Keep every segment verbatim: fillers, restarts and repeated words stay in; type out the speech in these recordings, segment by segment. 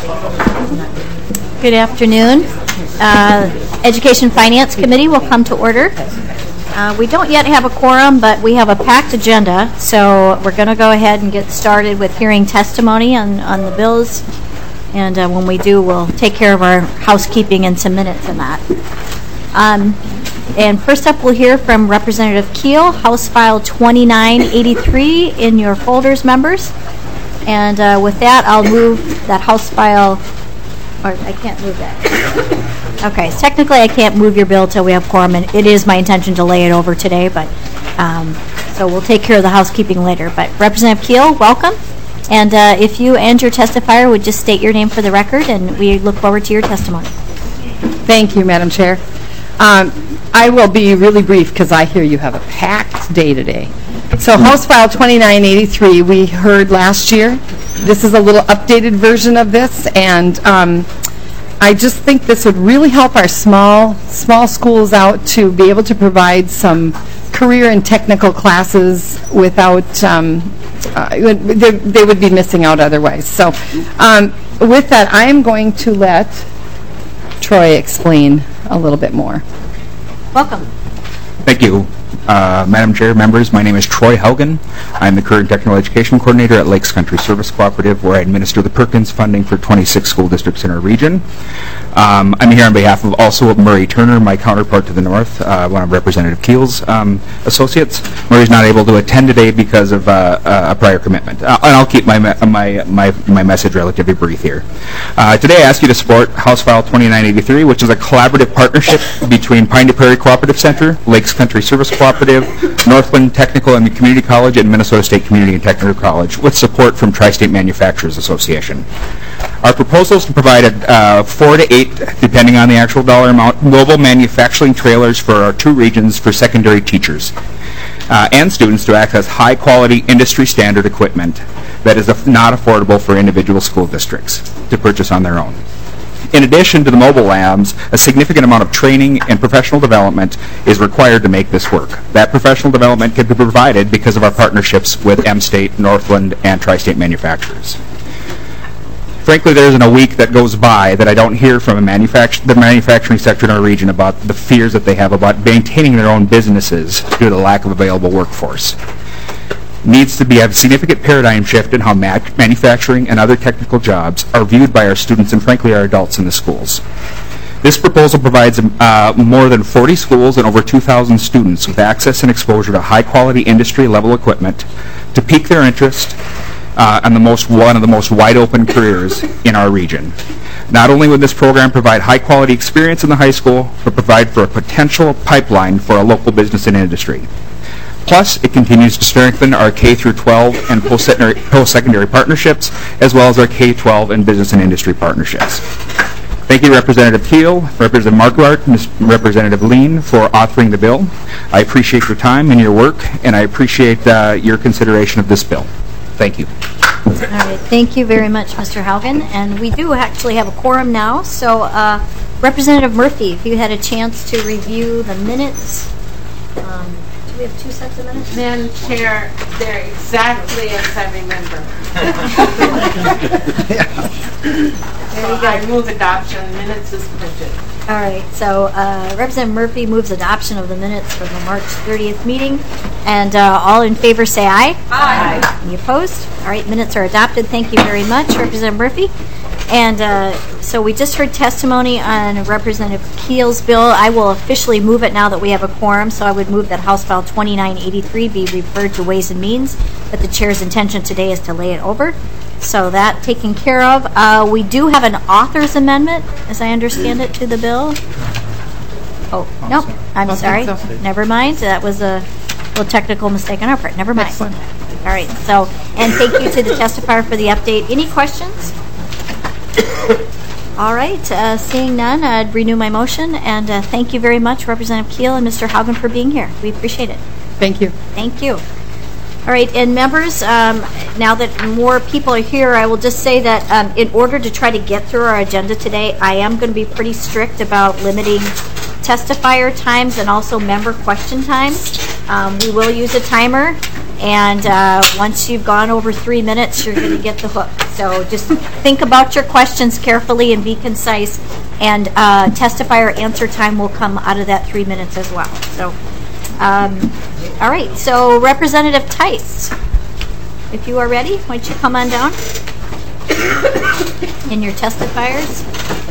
Good afternoon. Uh, Education Finance Committee will come to order. Uh, we don't yet have a quorum, but we have a packed agenda, so we're going to go ahead and get started with hearing testimony on, on the bills. And uh, when we do, we'll take care of our housekeeping and some minutes in that. Um, and first up, we'll hear from Representative Keel, House File twenty-nine eighty-three in your folders, members. And uh, with that, I'll move that House File, or I can't move that. Okay, so technically I can't move your bill till we have quorum, and it is my intention to lay it over today, but um, so we'll take care of the housekeeping later. But Representative Keel, welcome. And uh, if you and your testifier would just state your name for the record, and we look forward to your testimony. Thank you, Madam Chair. Um, I will be really brief because I hear you have a packed day today. So House File twenty-nine eighty-three we heard last year. This is a little updated version of this, and um, I just think this would really help our small small schools out to be able to provide some career and technical classes without um, uh, they, they would be missing out otherwise. So um, with that, I am going to let Troy explain a little bit more. Welcome. Thank you. Uh, Madam Chair, members, my name is Troy Haugen. I'm the current Technical Education Coordinator at Lakes Country Service Cooperative, where I administer the Perkins funding for twenty-six school districts in our region. Um, I'm here on behalf of also of Murray Turner, my counterpart to the north, uh, one of Representative Keel's um, associates. Murray's not able to attend today because of uh, a prior commitment. Uh, and I'll keep my, my, my, my message relatively brief here. Uh, today I ask you to support House File twenty-nine eighty-three, which is a collaborative partnership between Pine to Prairie Cooperative Center, Lakes Country Service Cooperative, Northland Technical and Community College, and Minnesota State Community and Technical College, with support from Tri-State Manufacturers Association. Our proposal is to provide a, uh, four to eight, depending on the actual dollar amount, mobile manufacturing trailers for our two regions for secondary teachers uh, and students to access high-quality industry standard equipment that is not affordable for individual school districts to purchase on their own. In addition to the mobile labs, a significant amount of training and professional development is required to make this work. That professional development can be provided because of our partnerships with M-State, Northland, and Tri-State Manufacturers. Frankly, there isn't a week that goes by that I don't hear from a manufact- the manufacturing sector in our region about the fears that they have about maintaining their own businesses due to the lack of available workforce. Needs to be a significant paradigm shift in how ma- manufacturing and other technical jobs are viewed by our students and, frankly, our adults in the schools. This proposal provides uh, more than forty schools and over two thousand students with access and exposure to high-quality industry-level equipment to pique their interest uh, on the most one of the most wide-open careers in our region. Not only would this program provide high-quality experience in the high school, but provide for a potential pipeline for a local business and industry. Plus, it continues to strengthen our K through twelve and post-secondary, post-secondary partnerships, as well as our K twelve and business and industry partnerships. Thank you, Representative Keel, Representative Marquardt, and Representative Lean for authoring the bill. I appreciate your time and your work, and I appreciate uh, your consideration of this bill. Thank you. All right, thank you very much, Mister Haugen. And we do actually have a quorum now, so uh, Representative Murphy, if you had a chance to review the minutes. Um, We have two sets of minutes. Madam Chair, they're exactly as I remember. So I move adoption. Minutes is printed. All right. So uh, Representative Murphy moves adoption of the minutes from the March thirtieth meeting. And uh, all in favor say aye. Aye. Any opposed? All right. Minutes are adopted. Thank you very much, Representative Murphy. And uh, so we just heard testimony on Representative Keel's bill. I will officially move it now that we have a quorum, so I would move that House File twenty-nine eighty-three be referred to Ways and Means, but the Chair's intention today is to lay it over. So that taken care of. Uh, we do have an author's amendment, as I understand it, to the bill. Oh, nope. I'm sorry. So. Never mind. That was a little technical mistake on our part. Never mind. Excellent. All right. So, and thank you to the testifier for the update. Any questions? All right, uh, seeing none, I'd renew my motion, and uh, thank you very much, Representative Keel and Mister Haugen, for being here. We appreciate it. Thank you. Thank you. All right, and members, um, now that more people are here, I will just say that um, in order to try to get through our agenda today, I am going to be pretty strict about limiting testifier times and also member question times. Um, we will use a timer. And uh, once you've gone over three minutes, you're going to get the hook. So just think about your questions carefully and be concise. And uh, testifier answer time will come out of that three minutes as well. So, um, all right. So Representative Tice, if you are ready, why don't you come on down? And your testifiers.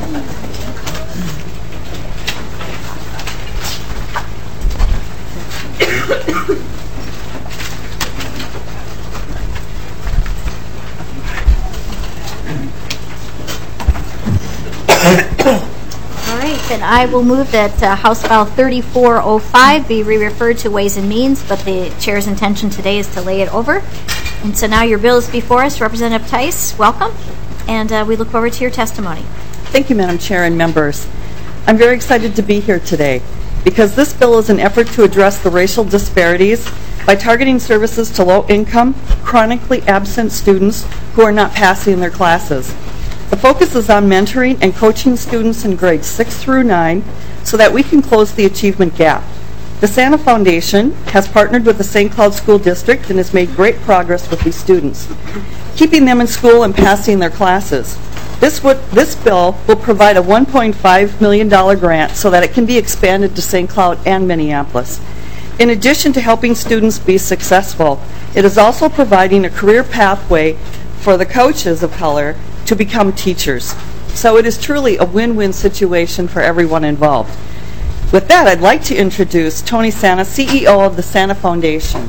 All right, then I will move that uh, House File thirty-four oh five be re-referred to Ways and Means, but the chair's intention today is to lay it over. And so now your bill is before us. Representative Tice, welcome, and uh, we look forward to your testimony. Thank you, Madam Chair and members. I'm very excited to be here today because this bill is an effort to address the racial disparities by targeting services to low-income, chronically absent students who are not passing their classes. The focus is on mentoring and coaching students in grades six through nine so that we can close the achievement gap. The Santa Foundation has partnered with the Saint Cloud School District and has made great progress with these students, keeping them in school and passing their classes. This, would, this bill will provide a one point five million dollars grant so that it can be expanded to Saint Cloud and Minneapolis. In addition to helping students be successful, it is also providing a career pathway for the coaches of color to become teachers. So it is truly a win-win situation for everyone involved. With that, I'd like to introduce Tony Santa, C E O of the Santa Foundation.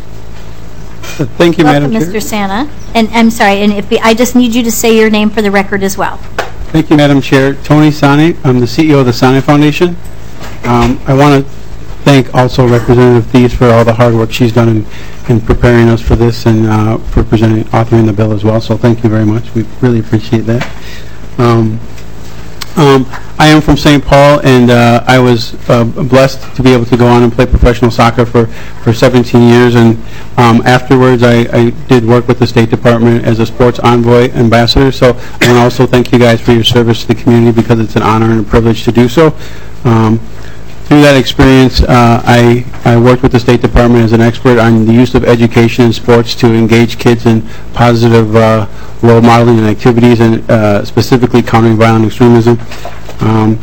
Thank you, Welcome, Madam Chair. Mister Santa. And I'm sorry, and if we, I just need you to say your name for the record as well. Thank you, Madam Chair. Tony Sani. I'm the C E O of the Santa Foundation. Um, I want to thank also Representative Thies for all the hard work she's done in, in preparing us for this and uh, for presenting, authoring the bill as well. So thank you very much. We really appreciate that. Um, um, I am from Saint Paul, and uh, I was uh, blessed to be able to go on and play professional soccer for, for seventeen years. And um, afterwards, I, I did work with the State Department as a sports envoy ambassador. So I want to also thank you guys for your service to the community because it's an honor and a privilege to do so. Um, Through that experience, uh, I, I worked with the State Department as an expert on the use of education and sports to engage kids in positive uh, role modeling and activities, and uh, specifically countering violent extremism. Um,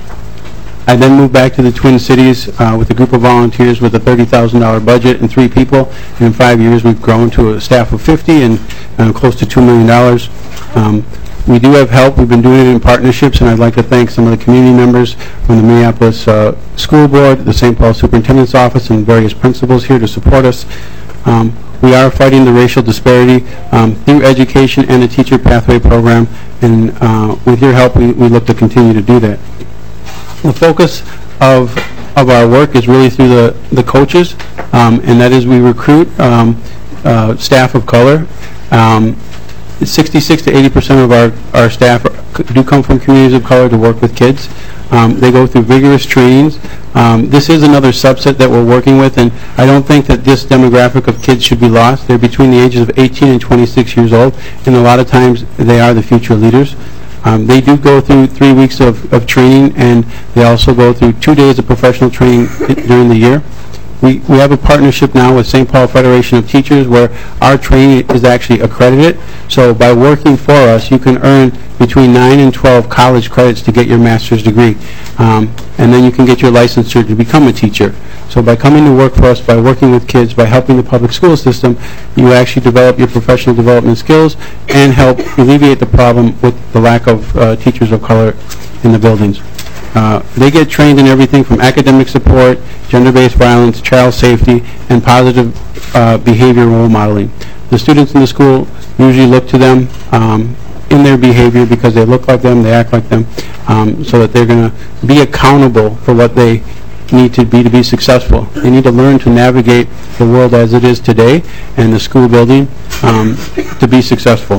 I then moved back to the Twin Cities uh, with a group of volunteers with a thirty thousand dollar budget and three people. And in five years, we've grown to a staff of fifty and uh, close to two million dollars. Um, We do have help. We've been doing it in partnerships, and I'd like to thank some of the community members from the Minneapolis uh, School Board, the Saint Paul Superintendent's Office, and various principals here to support us. Um, we are fighting the racial disparity um, through education and the Teacher Pathway Program, and uh, with your help, we, we look to continue to do that. The focus of of our work is really through the, the coaches, um, and that is we recruit um, uh, staff of color. Um, sixty-six to eighty percent of our, our staff are, do come from communities of color to work with kids. Um, they go through vigorous trainings. Um, this is another subset that we're working with, and I don't think that this demographic of kids should be lost. They're between the ages of eighteen and twenty-six years old, and a lot of times they are the future leaders. Um, they do go through three weeks of, of training, and they also go through two days of professional training during the year. We, we have a partnership now with Saint Paul Federation of Teachers where our training is actually accredited. So by working for us, you can earn between nine and twelve college credits to get your master's degree. Um, and then you can get your licensure to become a teacher. So by coming to work for us, by working with kids, by helping the public school system, you actually develop your professional development skills and help alleviate the problem with the lack of uh, teachers of color in the buildings. Uh, they get trained in everything from academic support, gender-based violence, child safety, and positive uh, behavior role modeling. The students in the school usually look to them um, in their behavior because they look like them, they act like them, um, so that they're going to be accountable for what they need to be to be successful. They need to learn to navigate the world as it is today and the school building um, to be successful.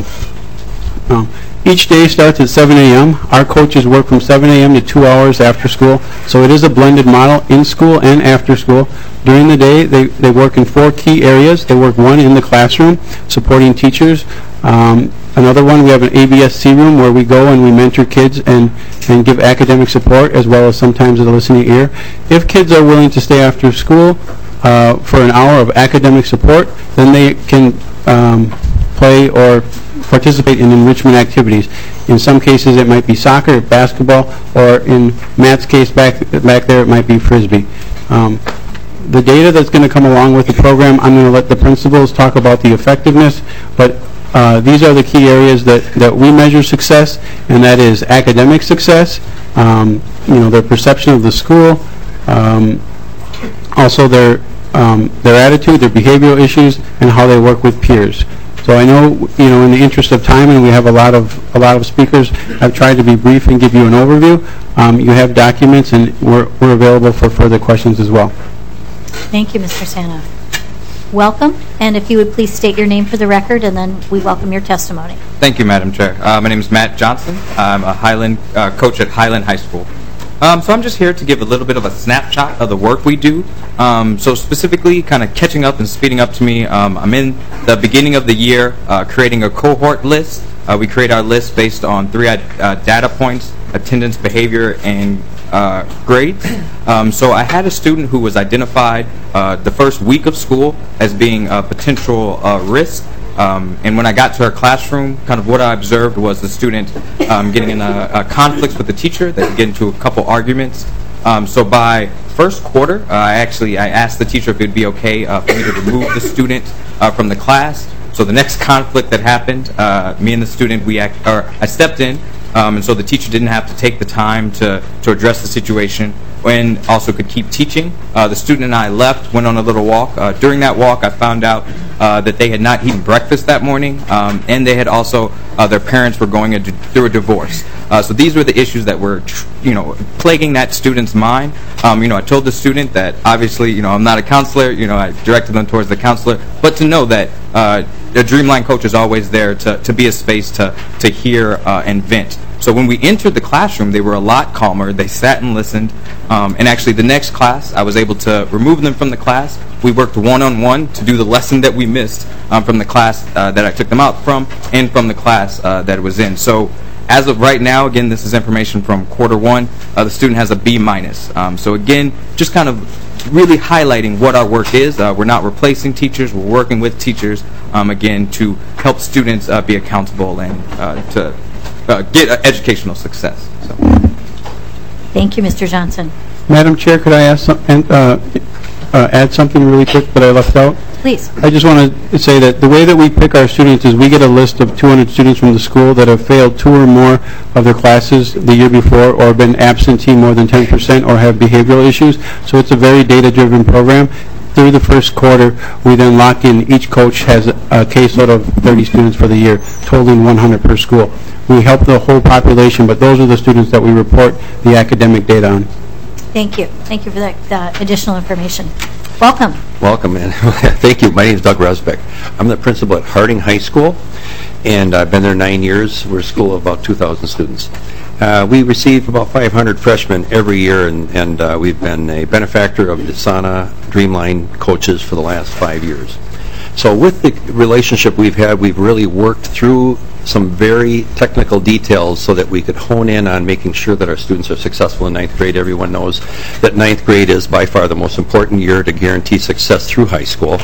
Um, Each day starts at seven A M Our coaches work from seven A M to two hours after school, so it is a blended model in school and after school. During the day, they, they work in four key areas. They work one in the classroom, supporting teachers. Um, another one, we have an A B S C room where we go and we mentor kids and, and give academic support as well as sometimes a listening ear. If kids are willing to stay after school, uh, for an hour of academic support, then they can um, play or participate in enrichment activities. In some cases, it might be soccer, basketball, or in Matt's case back back there, it might be Frisbee. Um, the data that's going to come along with the program, I'm going to let the principals talk about the effectiveness, but uh, these are the key areas that, that we measure success, and that is academic success, um, you know, their perception of the school, um, also their um, their attitude, their behavioral issues, and how they work with peers. So I know, you know, in the interest of time, and we have a lot of a lot of speakers, I've tried to be brief and give you an overview. Um, you have documents, and we're we're available for further questions as well. Thank you, Mister Santa. Welcome, and if you would please state your name for the record, and then we welcome your testimony. Thank you, Madam Chair. Uh, my name is Matt Johnson. I'm a Highland uh, coach at Highland High School. Um, so I'm just here to give a little bit of a snapshot of the work we do. Um, so specifically, kind of catching up and speeding up to me, um, I'm in the beginning of the year uh, creating a cohort list. Uh, we create our list based on three uh, data points: attendance, behavior, and uh, grades. Um, so I had a student who was identified uh, the first week of school as being a potential uh, risk. Um, and when I got to her classroom, kind of what I observed was the student um, getting in a, a conflicts with the teacher. They would get into a couple arguments. Um, so by first quarter, uh, I actually I asked the teacher if it would be okay uh, for me to remove the student uh, from the class. So the next conflict that happened, uh, me and the student, we act, or I stepped in, um, and so the teacher didn't have to take the time to, to address the situation, and also could keep teaching. Uh, the student and I left, went on a little walk. Uh, during that walk, I found out uh, that they had not eaten breakfast that morning, um, and they had also, uh, their parents were going a d- through a divorce. Uh, so these were the issues that were, tr- you know, plaguing that student's mind. Um, you know, I told the student that obviously, you know, I'm not a counselor. You know, I directed them towards the counselor, but to know that uh, the Dreamline coach is always there to, to be a space to to hear uh, and vent. So when we entered the classroom, they were a lot calmer. They sat and listened. Um, and actually, the next class, I was able to remove them from the class. We worked one-on-one to do the lesson that we missed um, from the class uh, that I took them out from, and from the class uh, that it was in. So as of right now, again, this is information from quarter one. Uh, the student has a B minus. Um, so again, just kind of really highlighting what our work is. Uh, we're not replacing teachers. We're working with teachers, um, again, to help students uh, be accountable and uh, to uh, get uh, educational success. So. Thank you, Mister Johnson. Madam Chair, could I ask some, and, uh, uh, add something really quick that I left out? Please. I just want to say that the way that we pick our students is we get a list of two hundred students from the school that have failed two or more of their classes the year before, or been absentee more than ten percent, or have behavioral issues. So it's a very data-driven program. Through the first quarter, we then lock in, each coach has a, a caseload of thirty students for the year, totaling one hundred per school. We help the whole population, but those are the students that we report the academic data on. Thank you. Thank you for that uh, additional information. Welcome. Welcome, and thank you. My name is Doug Resbeck. I'm the principal at Harding High School, and I've been there nine years. We're a school of about two thousand students. Uh, we receive about five hundred freshmen every year, and, and uh, we've been a benefactor of the Sana Dreamline coaches for the last five years. So with the relationship we've had, we've really worked through some very technical details so that we could hone in on making sure that our students are successful in ninth grade. Everyone knows that ninth grade is by far the most important year to guarantee success through high school.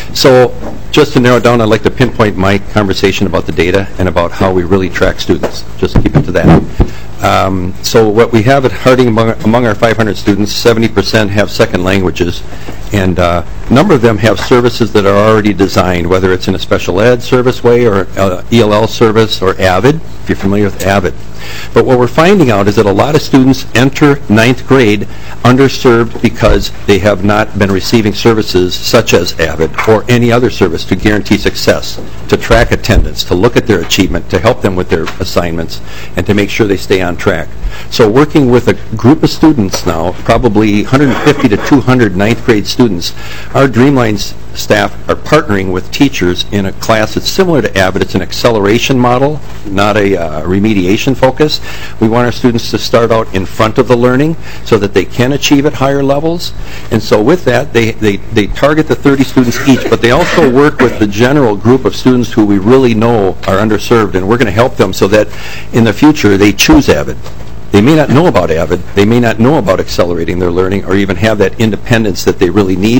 So just to narrow it down, I'd like to pinpoint my conversation about the data and about how we really track students. Just keep it to that. Um, so what we have at Harding, among, among our five hundred students, seventy percent have second languages, and uh, a number of them have services that are already designed, whether it's in a special ed service way or uh, E L L service or AVID, if you're familiar with AVID. But what we're finding out is that a lot of students enter ninth grade underserved because they have not been receiving services such as AVID or any other service to guarantee success, to track attendance, to look at their achievement, to help them with their assignments, and to make sure they stay on track. So working with a group of students now, probably one hundred fifty to two hundred ninth grade students, our Dreamline's staff are partnering with teachers in a class that's similar to AVID. It's an acceleration model, not a uh, remediation focus. We want our students to start out in front of the learning so that they can achieve at higher levels. And so with that, they, they, they target the thirty students each, but they also work with the general group of students who we really know are underserved, and we're going to help them so that in the future they choose AVID. They may not know about AVID, they may not know about accelerating their learning or even have that independence that they really need,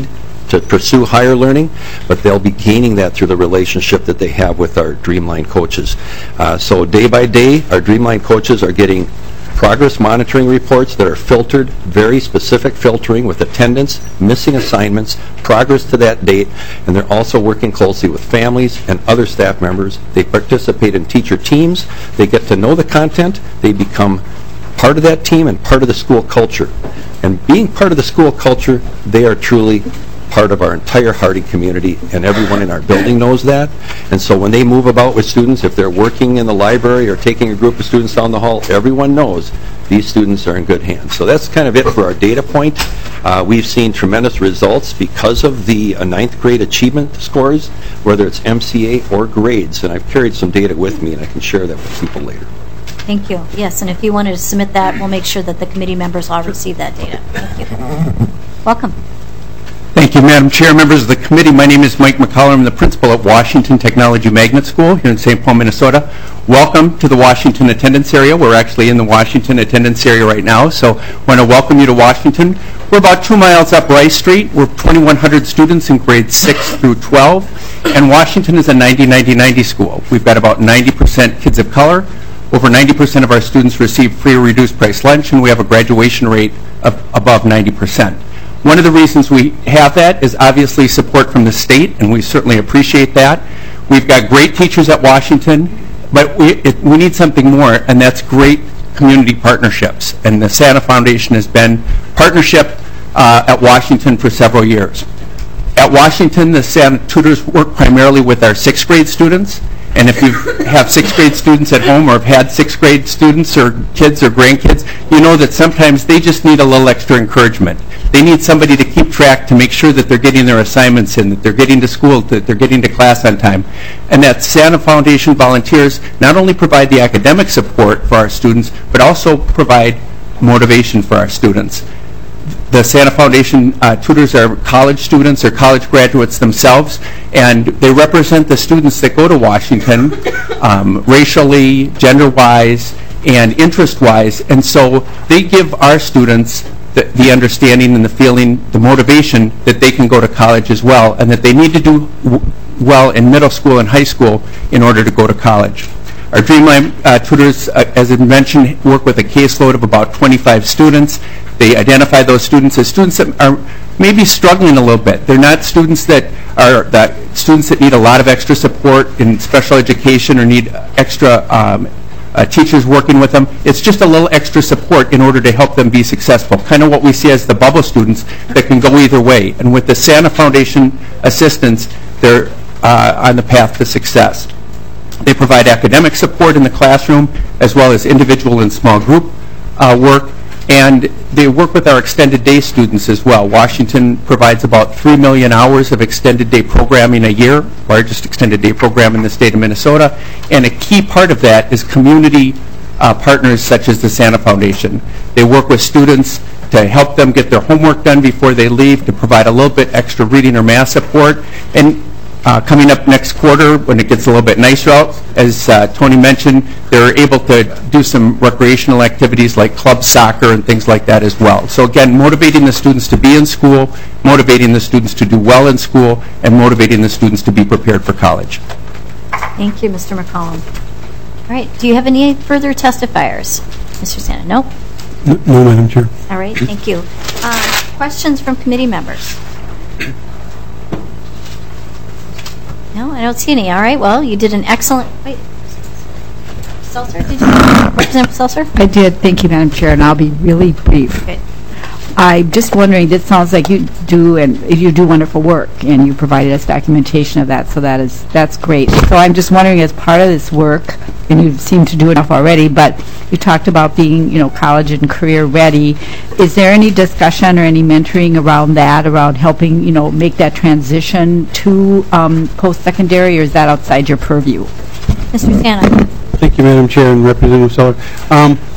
to pursue higher learning, but they'll be gaining that through the relationship that they have with our Dreamline coaches. Uh, so day by day, our Dreamline coaches are getting progress monitoring reports that are filtered, very specific filtering with attendance, missing assignments, progress to that date, and they're also working closely with families and other staff members. They participate in teacher teams. They get to know the content. They become part of that team and part of the school culture. And being part of the school culture, they are truly part of our entire Harding community, and everyone in our building knows that. And so when they move about with students, if they're working in the library or taking a group of students down the hall, everyone knows these students are in good hands. So that's kind of it for our data point. Uh, we've seen tremendous results because of the uh, ninth grade achievement scores, whether it's M C A or grades, and I've carried some data with me, and I can share that with people later. Thank you. Yes, and if you wanted to submit that, we'll make sure that the committee members all receive that data. Thank you. Welcome. Thank you, Madam Chair, members of the committee. My name is Mike McCullough. I'm the principal at Washington Technology Magnet School here in Saint Paul, Minnesota. Welcome to the Washington attendance area. We're actually in the Washington attendance area right now, so I want to welcome you to Washington. We're about two miles up Rice Street. We're twenty-one hundred students in grades six through twelve, and Washington is a ninety ninety ninety school. We've got about ninety percent kids of color. Over ninety percent of our students receive free or reduced price lunch, and we have a graduation rate of above ninety percent. One of the reasons we have that is obviously support from the state, and we certainly appreciate that. We've got great teachers at Washington, but we, it, we need something more, and that's great community partnerships. And the Santa Foundation has been partnership uh, at Washington for several years. At Washington, the Santa tutors work primarily with our sixth grade students. And if you have sixth grade students at home or have had sixth grade students or kids or grandkids, you know that sometimes they just need a little extra encouragement. They need somebody to keep track to make sure that they're getting their assignments in, that they're getting to school, that they're getting to class on time. And that Santa Foundation volunteers not only provide the academic support for our students, but also provide motivation for our students. The Santa Foundation uh, tutors are college students or college graduates themselves, and they represent the students that go to Washington um, racially, gender-wise, and interest-wise, and so they give our students the, the understanding and the feeling, the motivation that they can go to college as well, and that they need to do w well in middle school and high school in order to go to college. Our Dreamline uh, tutors, uh, as I mentioned, work with a caseload of about twenty-five students. They identify those students as students that are maybe struggling a little bit. They're not students that are that students that need a lot of extra support in special education or need extra um, uh, teachers working with them. It's just a little extra support in order to help them be successful, kind of what we see as the bubble students that can go either way. And with the Santa Foundation assistance, they're uh, on the path to success. They provide academic support in the classroom as well as individual and small group uh, work, and they work with our extended day students as well. Washington provides about three million hours of extended day programming a year, largest extended day program in the state of Minnesota, and a key part of that is community uh, partners such as the Santa Foundation. They work with students to help them get their homework done before they leave, to provide a little bit extra reading or math support, and Uh, coming up next quarter, when it gets a little bit nicer out, as uh, Tony mentioned, they're able to do some recreational activities like club soccer and things like that as well. So again, motivating the students to be in school, motivating the students to do well in school, and motivating the students to be prepared for college. Thank you, Mister McCollum. All right, do you have any further testifiers? Mister Santa, no? No, no, Madam Chair. All right, thank you. Uh, questions from committee members? No, I don't see any. All right, well, you did an excellent, wait, Seltzer, did you, Representative Seltzer? I did. Thank you, Madam Chair, and I'll be really brief. Okay. I'm just wondering, this sounds like you do, and you do wonderful work, and you provided us documentation of that, so that is, that's great. So I'm just wondering, as part of this work, and you seem to do enough already, but you talked about being, you know, college and career ready. Is there any discussion or any mentoring around that, around helping, you know, make that transition to um, post-secondary, or is that outside your purview? Mister Santa. Thank you, Madam Chair and Representative Seller. Um,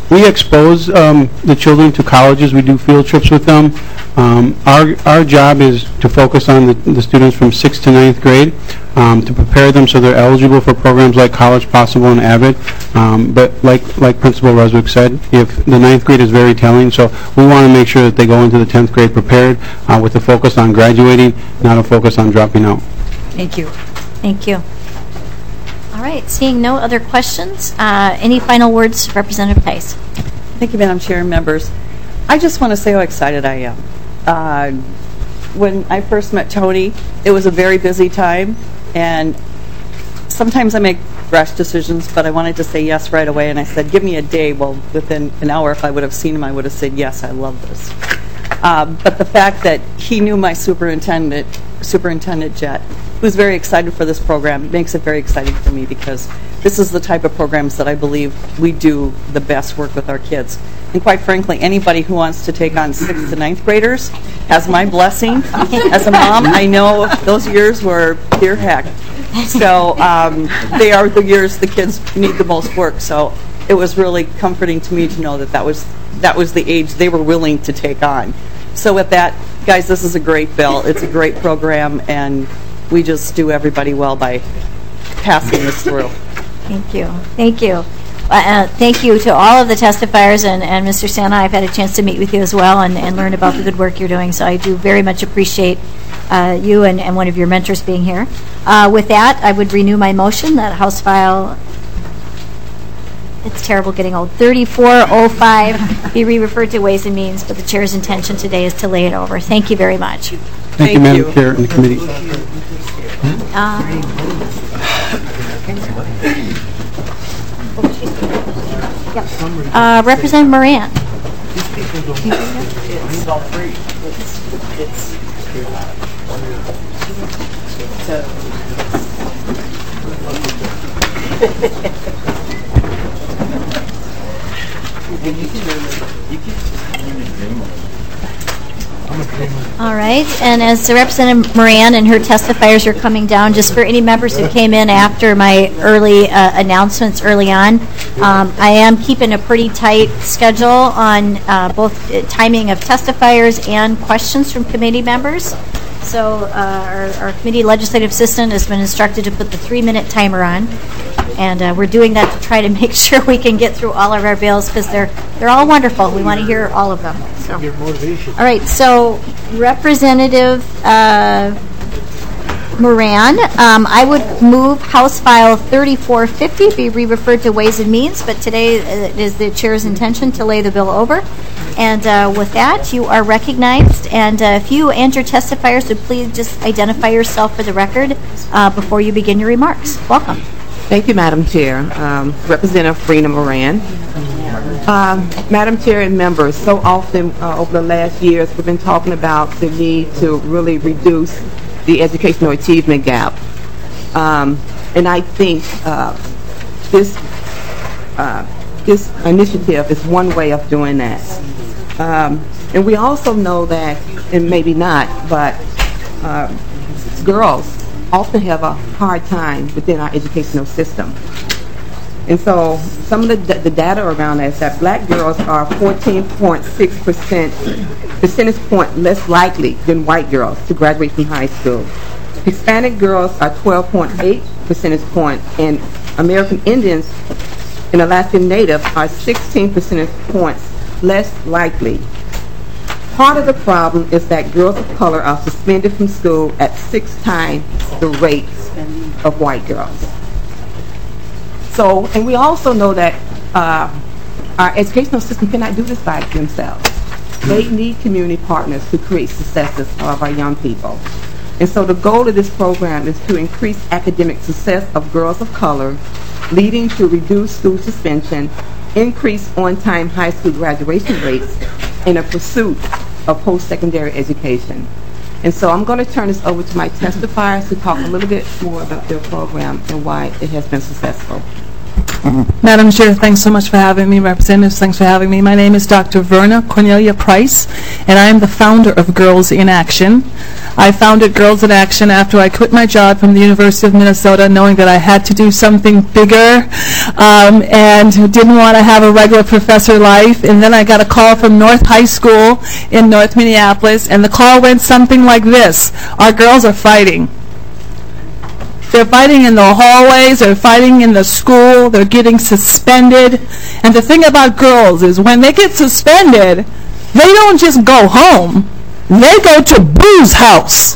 we expose um, the children to colleges. We do field trips with them. Um, our, our job is to focus on the, the students from sixth to ninth grade, um, to prepare them so they're eligible for programs like College Possible and AVID. Um, but like, like Principal Ruswick said, if the ninth grade is very telling, so we want to make sure that they go into the tenth grade prepared uh, with a focus on graduating, not a focus on dropping out. Thank you. Thank you. All right, seeing no other questions, uh, any final words, Representative Tice? Thank you, Madam Chair and members. I just want to say how excited I am. Uh, when I first met Tony, it was a very busy time, and sometimes I make rash decisions, but I wanted to say yes right away, and I said, give me a day. Well, within an hour, if I would have seen him, I would have said, yes, I love this. Uh, but the fact that he knew my superintendent, Superintendent Jett, who's very excited for this program, makes it very exciting for me, because this is the type of programs that I believe we do the best work with our kids. And quite frankly, anybody who wants to take on sixth to ninth graders has my blessing. As a mom, I know those years were pure heck. So um, they are the years the kids need the most work. So it was really comforting to me to know that that was, that was the age they were willing to take on. So with that, guys, this is a great bill. It's a great program, and we just do everybody well by passing this through. Thank you. Thank you. Uh, thank you to all of the testifiers, and, and Mister Santa, I've had a chance to meet with you as well and, and learn about the good work you're doing, so I do very much appreciate uh, you and, and one of your mentors being here. Uh, with that, I would renew my motion that House File, it's terrible getting old, thirty-four oh five be re-referred to Ways and Means, but the Chair's intention today is to lay it over. Thank you very much. Thank, Thank you, Madam you. Chair and the committee. Uh, Yep. Uh, Representative Moran. All right, and as the Representative Moran and her testifiers are coming down, just for any members who came in after my early uh, announcements early on, um, I am keeping a pretty tight schedule on uh, both uh, timing of testifiers and questions from committee members. So uh, our, our committee legislative assistant has been instructed to put the three-minute timer on, and uh, we're doing that to try to make sure we can get through all of our bills, because they're they're all wonderful. We want to hear all of them. So. Your motivation. All right. So Representative uh, Moran, um, I would move House File thirty-four fifty be re-referred to Ways and Means, but today it is the Chair's intention to lay the bill over. And uh, with that, you are recognized. And uh, if you and your testifiers would please just identify yourself for the record uh, before you begin your remarks. Welcome. Thank you, Madam Chair. Um, Representative Frina Moran. Um, Madam Chair and members, so often uh, over the last years we've been talking about the need to really reduce the educational achievement gap. Um, and I think uh, this, uh, this initiative is one way of doing that. Um, and we also know that, and maybe not, but uh, girls often have a hard time within our educational system. And so some of the, the data around that is that black girls are fourteen point six percent percentage point less likely than white girls to graduate from high school. Hispanic girls are twelve point eight percentage point, and American Indians and Alaskan Native are sixteen percentage points less likely. Part of the problem is that girls of color are suspended from school at six times the rate of white girls. So, and we also know that uh, our educational system cannot do this by themselves. They need community partners to create successes of our young people. And so the goal of this program is to increase academic success of girls of color, leading to reduced school suspension, increased on-time high school graduation rates, and a pursuit of post-secondary education. And so I'm going to turn this over to my testifiers to talk a little bit more about their program and why it has been successful. Madam Chair, thanks so much for having me. Representatives, thanks for having me. My name is Doctor Verna Cornelia Price, and I am the founder of Girls in Action. I founded Girls in Action after I quit my job from the University of Minnesota, knowing that I had to do something bigger um, and didn't want to have a regular professor life. And then I got a call from North High School in North Minneapolis, and the call went something like this: our girls are fighting. They're fighting in the hallways, they're fighting in the school, they're getting suspended. And the thing about girls is when they get suspended, they don't just go home, they go to Boo's house.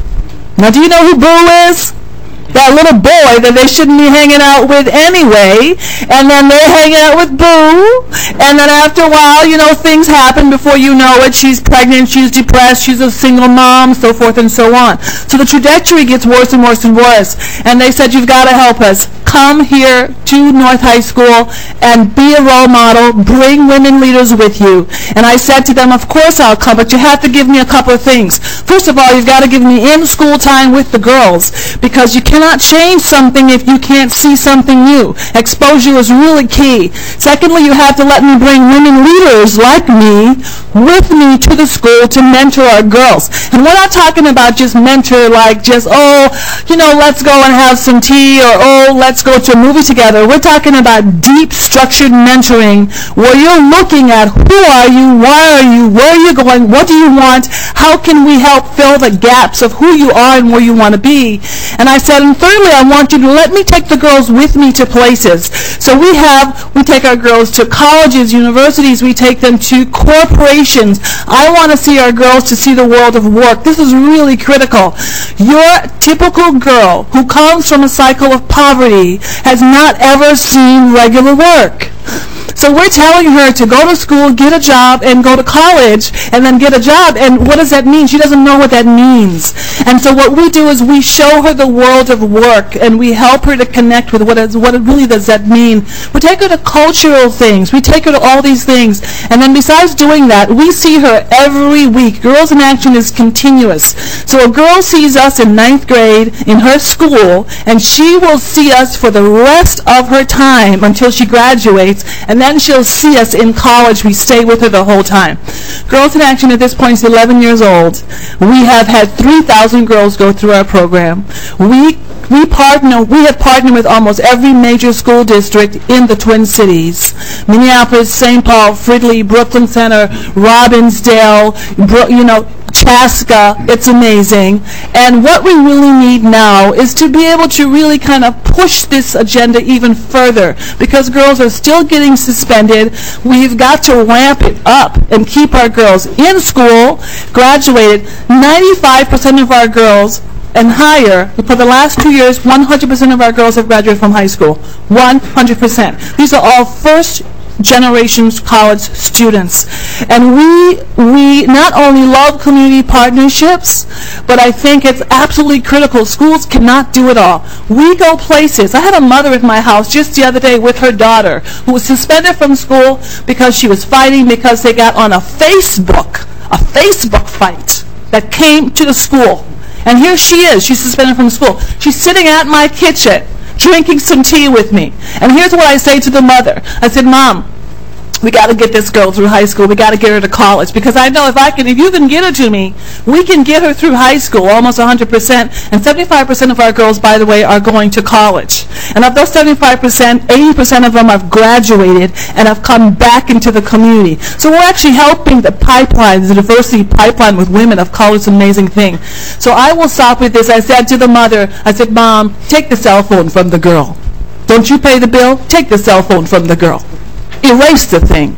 Now, do you know who Boo is? That little boy that they shouldn't be hanging out with anyway, and then they're hanging out with Boo, and then after a while, you know, things happen before you know it. She's pregnant, she's depressed, she's a single mom, so forth and so on. So the trajectory gets worse and worse and worse, and they said, you've got to help us. Come here to North High School and be a role model, bring women leaders with you. And I said to them, of course I'll come, but you have to give me a couple of things. First of all, you've got to give me in-school time with the girls, because you can't cannot change something if you can't see something new. Exposure is really key. Secondly, you have to let me bring women leaders like me with me to the school to mentor our girls. And we're not talking about just mentor like just, oh, you know, let's go and have some tea, or, oh, let's go to a movie together. We're talking about deep, structured mentoring where you're looking at who are you, why are you, where are you going, what do you want, how can we help fill the gaps of who you are and where you want to be. And I said, and thirdly, I want you to let me take the girls with me to places. So we have, we take our girls to colleges, universities, we take them to corporations. I want to see our girls to see the world of work. This is really critical. Your typical girl who comes from a cycle of poverty has not ever seen regular work. So we're telling her to go to school, get a job, and go to college, and then get a job. And what does that mean? She doesn't know what that means. And so what we do is we show her the world of work, and we help her to connect with what is, what it really does that mean. We take her to cultural things. We take her to all these things. And then besides doing that, we see her every week. Girls in Action is continuous. So a girl sees us in ninth grade in her school, and she will see us for the rest of her time until she graduates, and then she'll see us in college. We stay with her the whole time. Girls in Action at this point is eleven years old. We have had three thousand girls go through our program. We we partner. We have partnered with almost every major school district in the Twin Cities: Minneapolis, Saint Paul, Fridley, Brooklyn Center, Robbinsdale, Bro, you know, Chaska. It's amazing. And what we really need now is to be able to really kind of push this agenda even further, because girls are still getting suspended. We've got to ramp it up and keep our girls in school, graduated. ninety-five percent of our girls and higher, for the last two years, one hundred percent of our girls have graduated from high school. one hundred percent. These are all first generations college students. And we we not only love community partnerships, but I think it's absolutely critical. Schools cannot do it all. We go places. I had a mother at my house just the other day with her daughter who was suspended from school because she was fighting because they got on a Facebook, a Facebook fight that came to the school. And here she is. She's suspended from school. She's sitting at my kitchen drinking some tea with me. And here's what I say to the mother. I said, Mom, we got to get this girl through high school. We got to get her to college, because I know if I can, if you can get her to me, we can get her through high school, almost one hundred percent. And seventy-five percent of our girls, by the way, are going to college. And of those seventy-five percent, eighty percent of them have graduated and have come back into the community. So we're actually helping the pipeline, the diversity pipeline with women of color. It's an amazing thing. So I will stop with this. I said to the mother, I said, Mom, take the cell phone from the girl. Don't you pay the bill? Take the cell phone from the girl. Erase the thing.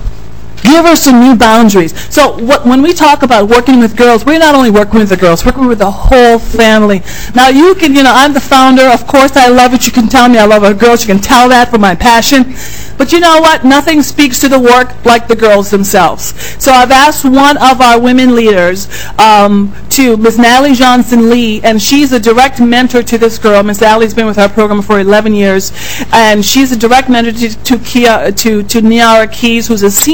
Give her some new boundaries. So what, when we talk about working with girls, we're not only working with the girls, we're working with the whole family. Now you can, you know, I'm the founder. Of course I love it. You can tell me I love our girls. You can tell that from my passion. But you know what? Nothing speaks to the work like the girls themselves. So I've asked one of our women leaders, um, to Miz Natalie Johnson Lee, and she's a direct mentor to this girl. Miz Natalie's been with our program for eleven years, and she's a direct mentor to to, Kia, to, to Niara Keys, who's a senior at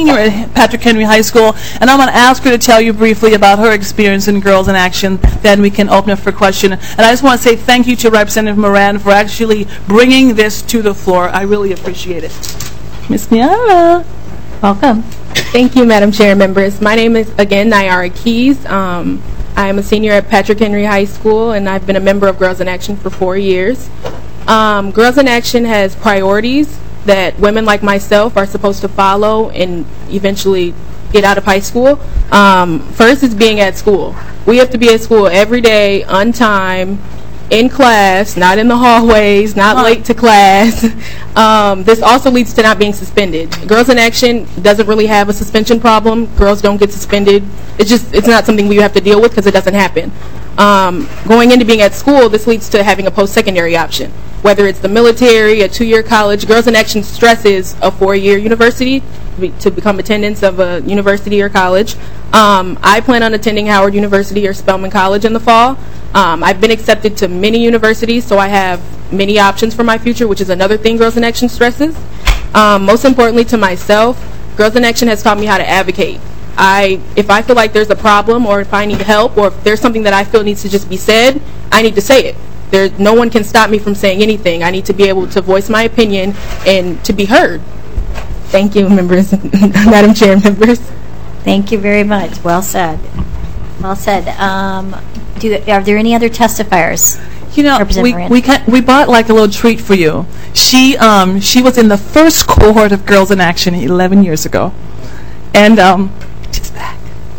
Patrick Henry High School, and I'm going to ask her to tell you briefly about her experience in Girls in Action. Then we can open up for question. And I just want to say thank you to Representative Moran for actually bringing this to the floor. I really appreciate it. Miz Nyara. Welcome. Thank you, Madam Chair and members. My name is, again, Nyara Keys. Um, I am a senior at Patrick Henry High School, and I've been a member of Girls in Action for four years. Um, Girls in Action has priorities that women like myself are supposed to follow and eventually get out of high school. Um, first is being at school. We have to be at school every day, on time, in class, not in the hallways, not late to class. Um, this also leads to not being suspended. Girls in Action doesn't really have a suspension problem. Girls don't get suspended. It's just, it's not something we have to deal with because it doesn't happen. Um, going into being at school, this leads to having a post-secondary option. Whether it's the military, a two-year college, Girls in Action stresses a four-year university to become attendants of a university or college. Um, I plan on attending Howard University or Spelman College in the fall. Um, I've been accepted to many universities, so I have many options for my future, which is another thing Girls in Action stresses. Um, most importantly to myself, Girls in Action has taught me how to advocate. I, if I feel like there's a problem, or if I need help, or if there's something that I feel needs to just be said, I need to say it. There, no one can stop me from saying anything. I need to be able to voice my opinion and to be heard. Thank you, members, Madam Chair, members. Thank you very much. Well said. Well said. Um, do, are there any other testifiers? You know, we we, can, we bought like a little treat for you. She um she was in the first cohort of Girls in Action eleven years ago, and um she's back.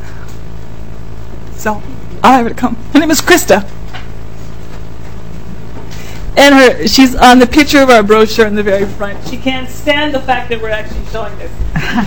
So I'll have her to come. Her name is Krista. And her, she's on the picture of our brochure in the very front. She can't stand the fact that we're actually showing this.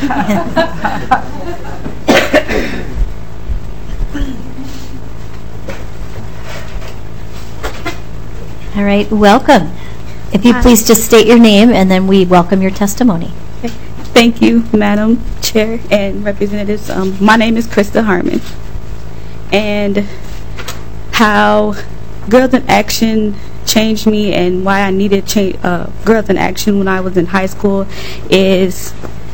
All right, welcome. If you please just state your name, and then we welcome your testimony. Thank you, Madam Chair and Representatives. Um, my name is Krista Harmon. And how Girls in Action changed me and why I needed change, uh, Girls in Action when I was in high school is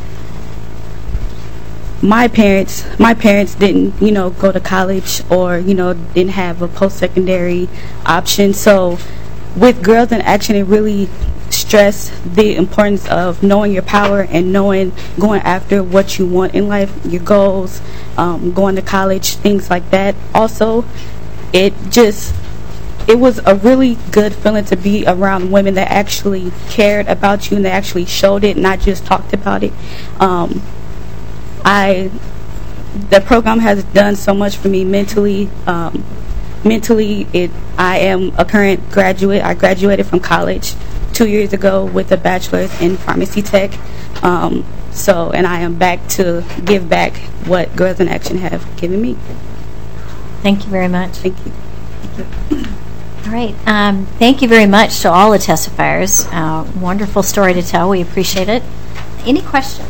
my parents my parents didn't, you know, go to college or, you know, didn't have a post-secondary option. So with Girls in Action, it really stressed the importance of knowing your power and knowing, going after what you want in life, your goals, um, going to college, things like that. Also, it just it was a really good feeling to be around women that actually cared about you and that actually showed it, not just talked about it. Um, I, the program has done so much for me mentally. Um, mentally, it. I am a current graduate. I graduated from college two years ago with a bachelor's in pharmacy tech. Um, so, and I am back to give back what Girls in Action have given me. Thank you very much. Thank you. Thank you. All right. Um, thank you very much to all the testifiers. Uh, wonderful story to tell. We appreciate it. Any questions?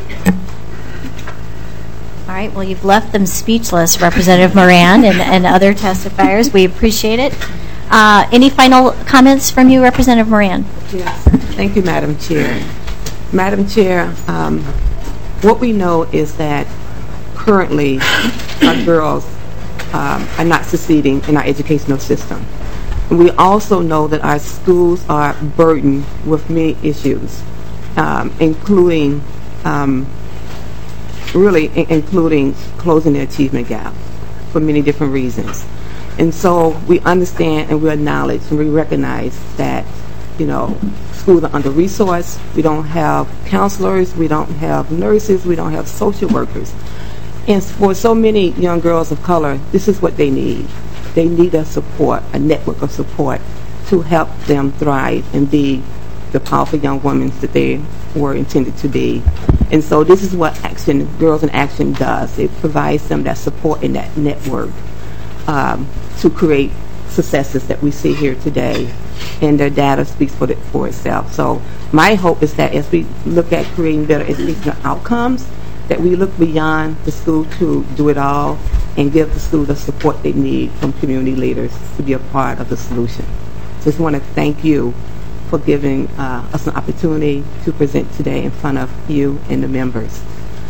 All right. Well, you've left them speechless, Representative Moran and, and other testifiers. We appreciate it. Uh, any final comments from you, Representative Moran? Yes. Thank you, Madam Chair. Madam Chair, um, what we know is that currently our girls um, are not succeeding in our educational system. We also know that our schools are burdened with many issues, um, including, um, really in including closing the achievement gap for many different reasons. And so we understand and we acknowledge and we recognize that, you know, schools are under-resourced. We don't have counselors, we don't have nurses, we don't have social workers. And for so many young girls of color, this is what they need. They need a support, a network of support to help them thrive and be the powerful young women that they were intended to be. And so this is what Action, Girls in Action does. It provides them that support and that network um, to create successes that we see here today. And their data speaks for, it, for itself. So my hope is that as we look at creating better educational outcomes, that we look beyond the school to do it all and give the school the support they need from community leaders to be a part of the solution. Just want to thank you for giving uh, us an opportunity to present today in front of you and the members.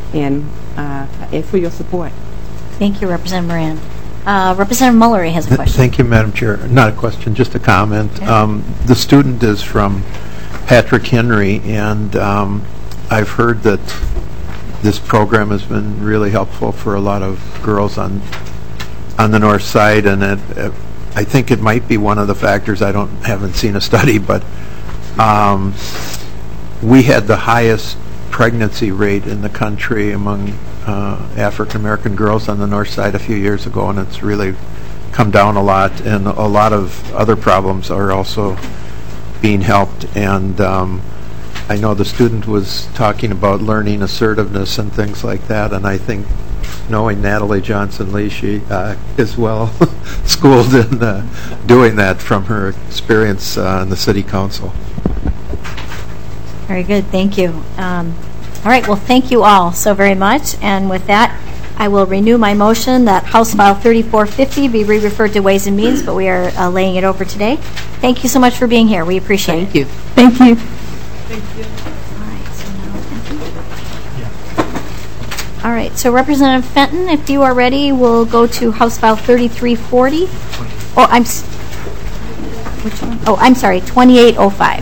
and uh, I ask for your support. Thank you, Representative Moran. Uh, Representative Mullery has a question. Thank you, Madam Chair. Not a question, just a comment. Um, the student is from Patrick Henry, and um, I've heard that this program has been really helpful for a lot of girls on on the north side, and it, it, I think it might be one of the factors. I don't haven't seen a study, but um, we had the highest pregnancy rate in the country among uh, African American girls on the north side a few years ago, and it's really come down a lot, and a lot of other problems are also being helped. And um, I know the student was talking about learning assertiveness and things like that, and I think knowing Natalie Johnson-Lee, she uh, is well schooled in uh, doing that from her experience uh, in the City Council. Very good, thank you. Um, all right, well, thank you all so very much. And with that, I will renew my motion that House File thirty-four fifty be re-referred to Ways and Means, but we are uh, laying it over today. Thank you so much for being here. We appreciate Thank it. you. Thank you. Thank you. All right, so now, thank you. All right, so Representative Fenton, if you are ready, we'll go to House File thirty-three forty. Oh, I'm. S which one? Oh, I'm sorry, twenty-eight oh five.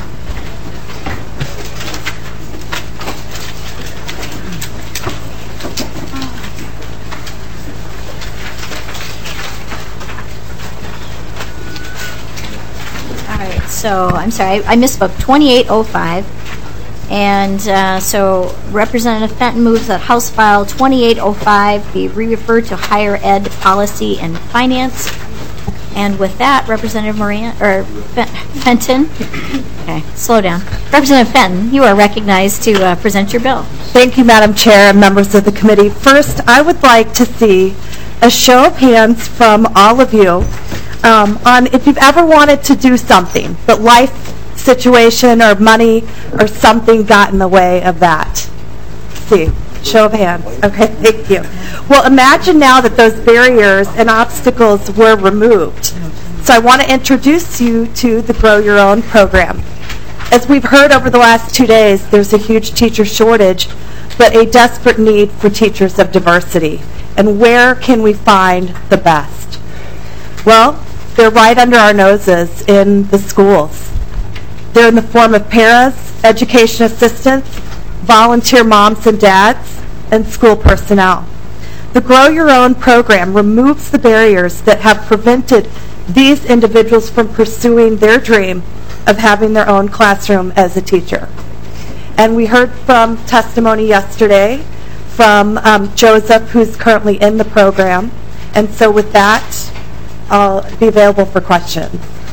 So, I'm sorry, I, I misspoke, twenty-eight oh five. And uh, so Representative Fenton moves that House File twenty-eight oh five be re-referred to Higher Ed Policy and Finance. And with that, Representative Moran, or Fenton, okay, slow down. Representative Fenton, you are recognized to uh, present your bill. Thank you, Madam Chair and members of the committee. First, I would like to see a show of hands from all of you Um, on if you've ever wanted to do something, but life situation or money or something got in the way of that. See, show of hands. Okay, thank you. Well, imagine now that those barriers and obstacles were removed. So I want to introduce you to the Grow Your Own program. As we've heard over the last two days, there's a huge teacher shortage, but a desperate need for teachers of diversity. And where can we find the best? Well, they're right under our noses in the schools. They're in the form of paras, education assistants, volunteer moms and dads, and school personnel. The Grow Your Own program removes the barriers that have prevented these individuals from pursuing their dream of having their own classroom as a teacher. And we heard from testimony yesterday from um, Joseph, who's currently in the program. And so with that, I'll be available for questions.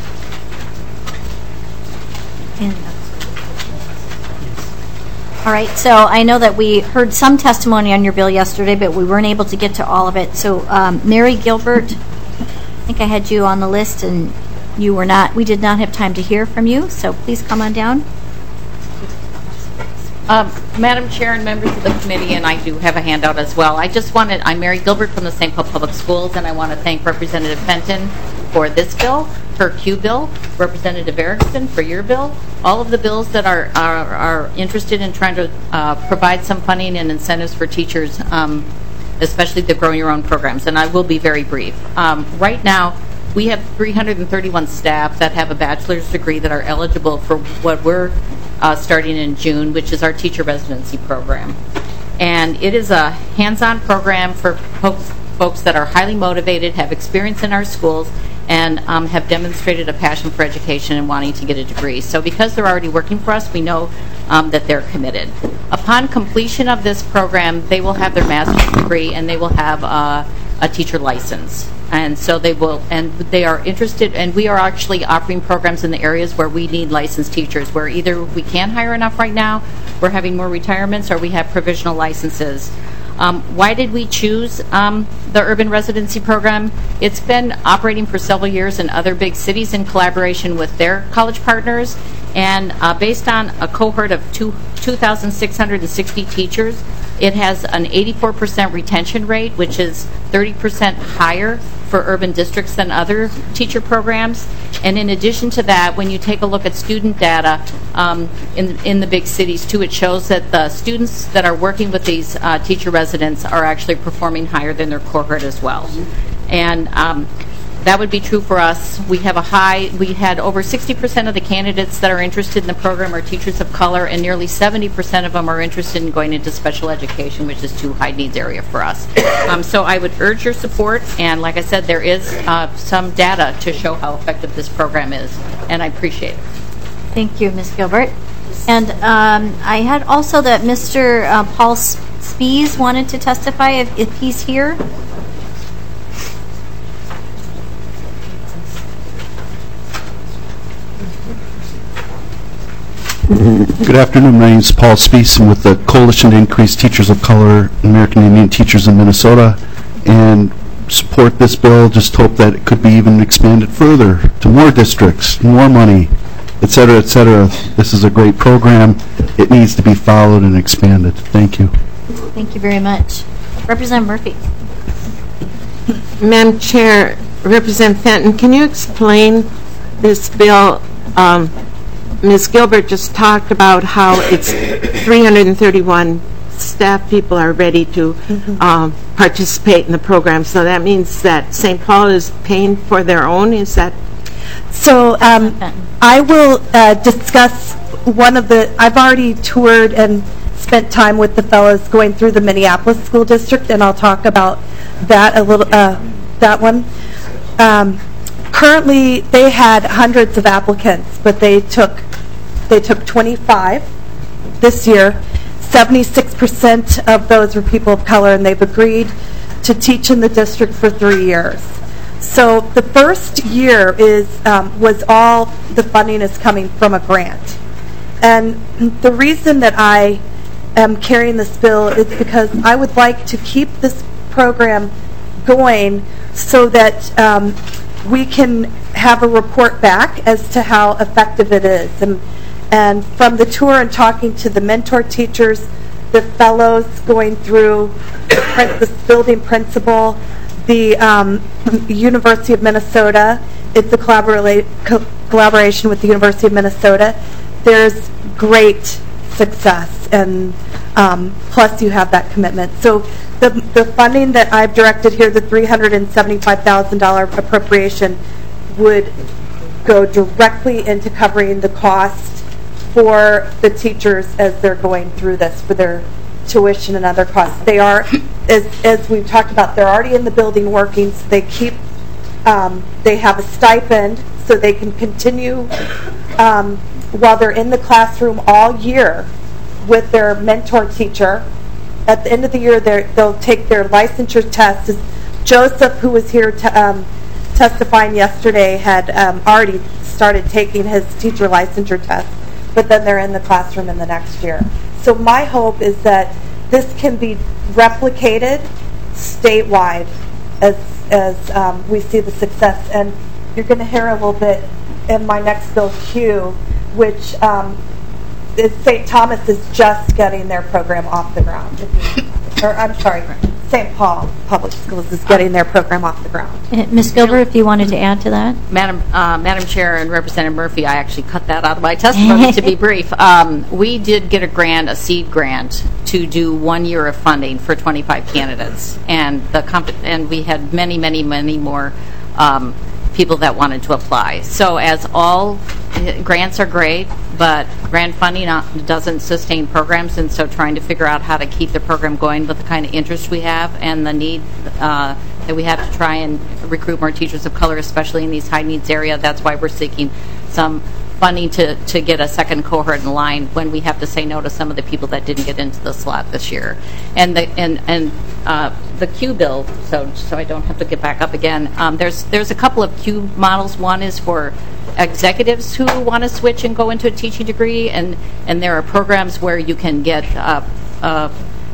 All right, so I know that we heard some testimony on your bill yesterday, but we weren't able to get to all of it. So um, Mary Gilbert, I think I had you on the list, and you were not. We did not have time to hear from you, so please come on down. Um, Madam Chair and members of the committee, and I do have a handout as well. I just wanted, I'm Mary Gilbert from the Saint Paul Public Schools, and I want to thank Representative Fenton for this bill, her Q bill, Representative Erickson for your bill, all of the bills that are are, are interested in trying to uh, provide some funding and incentives for teachers, um, especially the Grow Your Own programs, and I will be very brief. Um, right now, we have three hundred thirty-one staff that have a bachelor's degree that are eligible for what we're Uh, starting in June, which is our teacher residency program. And it is a hands-on program for folks, folks that are highly motivated, have experience in our schools, and um, have demonstrated a passion for education and wanting to get a degree. So because they're already working for us, we know um, that they're committed. Upon completion of this program, they will have their master's degree and they will have uh, a teacher license. And so they will, and they are interested, and we are actually offering programs in the areas where we need licensed teachers, where either we can't hire enough right now, we're having more retirements, or we have provisional licenses. Um, why did we choose um, the urban residency program? It's been operating for several years in other big cities in collaboration with their college partners, and uh, based on a cohort of two, two thousand six hundred sixty teachers, It has an eighty-four percent retention rate, which is thirty percent higher for urban districts than other teacher programs. And in addition to that, when you take a look at student data um, in, in the big cities too, it shows that the students that are working with these uh, teacher residents are actually performing higher than their cohort as well. And um, that would be true for us. We have a high, we had over sixty percent of the candidates that are interested in the program are teachers of color, and nearly seventy percent of them are interested in going into special education, which is too high needs area for us. Um, so I would urge your support, and like I said, there is uh, some data to show how effective this program is, and I appreciate it. Thank you, Miz Gilbert. And um, I had also that Mister Uh, Paul Spies wanted to testify if, if he's here. Good afternoon. My name is Paul Spies. I'm with the Coalition to Increase Teachers of Color and American Indian Teachers in Minnesota, and support this bill. Just hope that it could be even expanded further to more districts, more money, et cetera, et cetera. This is a great program. It needs to be followed and expanded. Thank you. Thank you very much. Representative Murphy. Madam Chair, Representative Fenton, can you explain this bill? Um, Miz Gilbert just talked about how it's three hundred thirty-one staff people are ready to mm-hmm. um, participate in the program. So that means that Saint Paul is paying for their own? Is that? So um, I will uh, discuss one of the, I've already toured and spent time with the fellows going through the Minneapolis School District, and I'll talk about that a little, uh, that one. Um, currently, they had hundreds of applicants, but they took they took twenty-five this year. seventy-six percent of those were people of color, and they've agreed to teach in the district for three years. So the first year is um, was all the funding is coming from a grant, and the reason that I am carrying this bill is because I would like to keep this program going so that um, we can have a report back as to how effective it is. And, and from the tour and talking to the mentor teachers, the fellows going through the building principal, the um, University of Minnesota, it's a collabora- co- collaboration with the University of Minnesota. There's great success, and um, plus you have that commitment. So the, the funding that I've directed here, the three hundred seventy-five thousand dollars appropriation, would go directly into covering the cost for the teachers as they're going through this, for their tuition and other costs. They are, as, as we've talked about, they're already in the building working, so they keep, um, they have a stipend so they can continue um, while they're in the classroom all year with their mentor teacher. At the end of the year, they'll take their licensure test. Joseph, who was here to, um, testifying yesterday, had um, already started taking his teacher licensure test, but then they're in the classroom in the next year. So my hope is that this can be replicated statewide as, as um, we see the success. And you're going to hear a little bit in my next bill, Q, which um, is Saint Thomas is just getting their program off the ground. Or I'm sorry, Saint Paul Public Schools is getting their program off the ground. Uh, Miz Gilbert, if you wanted to add to that. Madam uh, Madam Chair and Representative Murphy, I actually cut that out of my testimony to be brief. Um, we did get a grant, a seed grant, to do one year of funding for twenty-five candidates, and the comp- and we had many, many, many more um, people that wanted to apply. So as all grants are great, but grant funding doesn't sustain programs, and so trying to figure out how to keep the program going with the kind of interest we have and the need uh, that we have to try and recruit more teachers of color, especially in these high needs area. That's why we're seeking some funding to, to get a second cohort in line when we have to say no to some of the people that didn't get into the slot this year. And the and and uh, the Q bill, so so I don't have to get back up again. Um, there's there's a couple of Q models. One is for executives who want to switch and go into a teaching degree, and and there are programs where you can get uh, uh,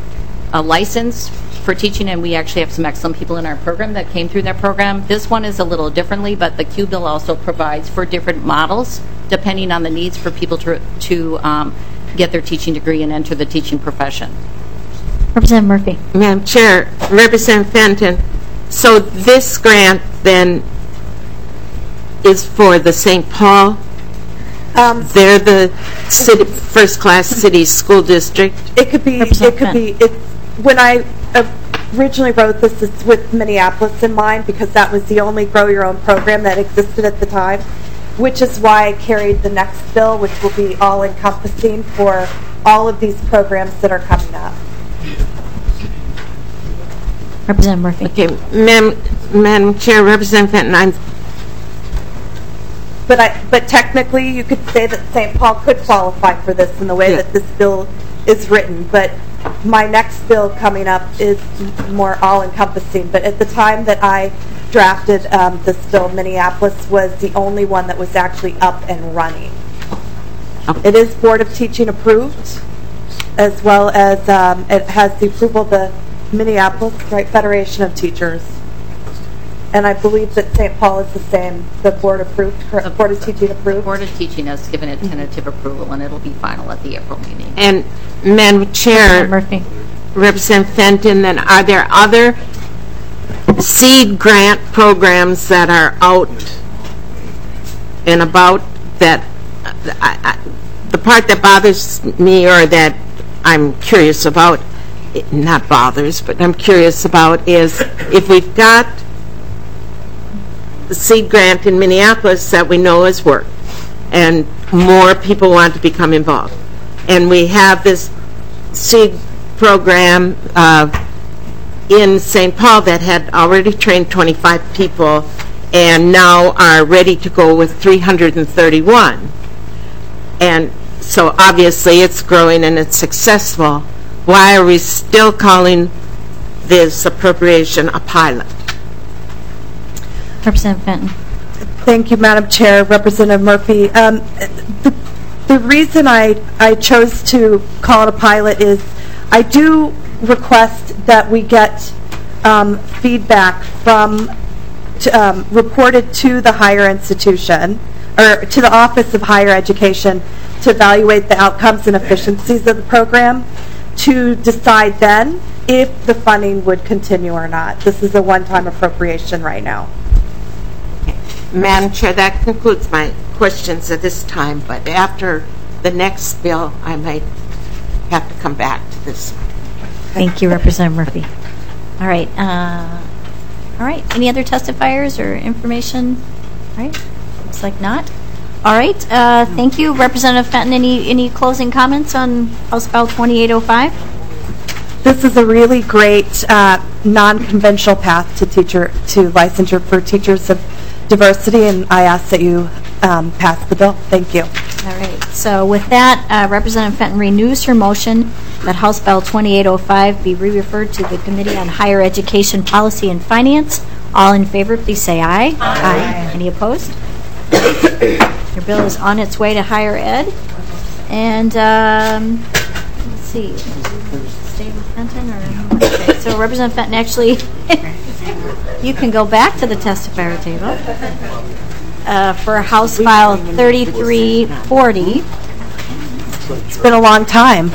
a license for teaching, and we actually have some excellent people in our program that came through that program. This one is a little differently, but the Q bill also provides for different models depending on the needs for people to to um, get their teaching degree and enter the teaching profession. Representative Murphy. Madam Chair, Representative Fenton, so this grant then is for the Saint Paul? Um, They're the city, first-class city school district? It could be, it could be, it's, when I originally wrote this, it's with Minneapolis in mind, because that was the only Grow Your Own program that existed at the time, which is why I carried the next bill, which will be all-encompassing for all of these programs that are coming up. Representative Murphy. Okay, Madam, Madam Chair, Representative Fenton, I'm But I, but technically, you could say that Saint Paul could qualify for this in the way Yeah. that this bill is written. But my next bill coming up is m- more all-encompassing. But at the time that I drafted um, this bill, Minneapolis was the only one that was actually up and running. It is Board of Teaching approved, as well as um, it has the approval of the Minneapolis right, Federation of Teachers. And I believe that Saint Paul is the same, the board approved, correct, Board of Teaching approved? Board of Teaching has given it tentative approval, and it'll be final at the April meeting. And Madam Chair, Murphy. Representative Fenton, then are there other seed grant programs that are out and about that, I, I, the part that bothers me or that I'm curious about, it not bothers, but I'm curious about is if we've got the seed grant in Minneapolis that we know has worked, and more people want to become involved. And we have this seed program uh, in Saint Paul that had already trained twenty-five people and now are ready to go with three hundred thirty-one. And so obviously it's growing and it's successful. Why are we still calling this appropriation a pilot? Representative Fenton. Thank you, Madam Chair. Representative Murphy. Um, the, the reason I, I chose to call it a pilot is I do request that we get um, feedback from, to, um, reported to the higher institution, or to the Office of Higher Education, to evaluate the outcomes and efficiencies of the program, to decide then if the funding would continue or not. This is a one-time appropriation right now. Madam Chair, that concludes my questions at this time, but after the next bill, I might have to come back to this. Thank you, Representative Murphy. All right. Uh, all right. Any other testifiers or information? All right. Looks like not. All right. Uh, thank you, Representative Fenton. Any any closing comments on House File twenty-eight oh five? This is a really great uh, non-conventional path to teacher to licensure for teachers of diversity, and I ask that you um, pass the bill. Thank you. All right. So with that, uh, Representative Fenton renews her motion that House Bill twenty-eight oh five be re-referred to the Committee on Higher Education Policy and Finance. All in favor, please say aye. Aye. Aye. Any opposed? Your bill is on its way to higher ed. And um, let's see. Stay with Fenton or okay. So Representative Fenton, actually, you can go back to the testifier table uh, for House File thirty-three forty. It's been a long time.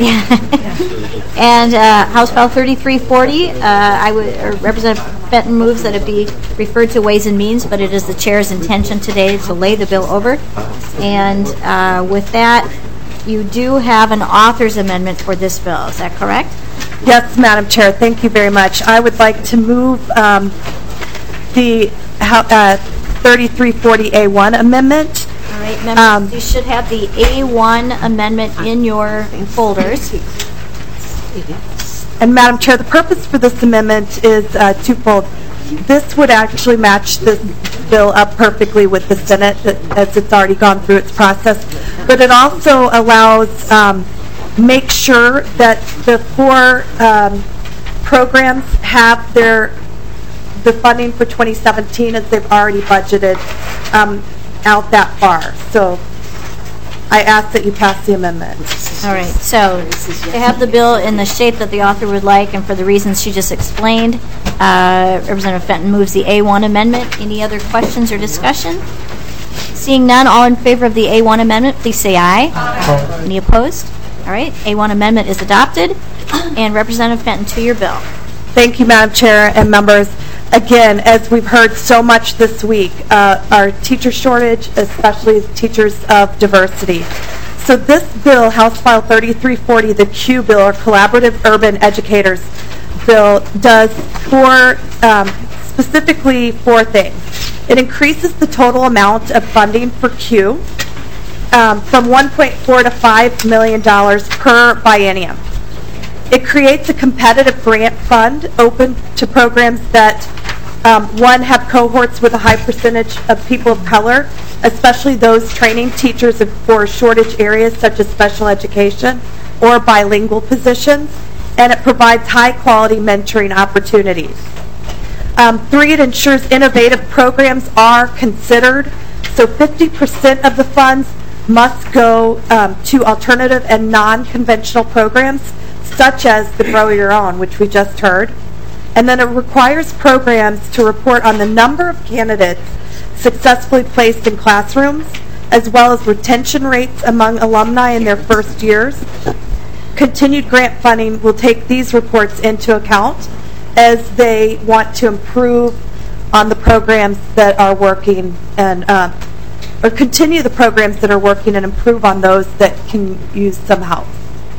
And uh, House File thirty-three forty, uh, I would, or Representative Fenton moves that it be referred to Ways and Means, but it is the chair's intention today to lay the bill over. And uh, with that, you do have an author's amendment for this bill. Is that correct? Yes, Madam Chair. Thank you very much. I would like to move um, the uh, thirty-three forty A one amendment. All right, members, um, you should have the A one amendment in your folders. And Madam Chair, the purpose for this amendment is uh, twofold. This would actually match this bill up perfectly with the Senate, as it's already gone through its process. But it also allows, um, make sure that the four um, programs have their the funding for twenty seventeen, as they've already budgeted, um, out that far. So I ask that you pass the amendment. All right, so to have the bill in the shape that the author would like and for the reasons she just explained, uh, Representative Fenton moves the A one amendment. Any other questions or discussion? Seeing none, all in favor of the A one amendment, please say aye. Aye. Any opposed? All right, A one amendment is adopted. And Representative Fenton, to your bill. Thank you, Madam Chair and members. Again, as we've heard so much this week, uh, our teacher shortage, especially teachers of diversity. So this bill, House File thirty-three forty, the Q bill, or Collaborative Urban Educators bill, does four, um, specifically four things. It increases the total amount of funding for Q um, from one point four to five million dollars per biennium. It creates a competitive grant fund open to programs that, um, one, have cohorts with a high percentage of people of color, especially those training teachers for shortage areas such as special education or bilingual positions, and it provides high-quality mentoring opportunities. Um, three, it ensures innovative programs are considered, so fifty percent of the funds must go um, to alternative and non-conventional programs, such as the Grow Your Own, which we just heard. And then it requires programs to report on the number of candidates successfully placed in classrooms, as well as retention rates among alumni in their first years. Continued grant funding will take these reports into account as they want to improve on the programs that are working and uh, or continue the programs that are working and improve on those that can use some help.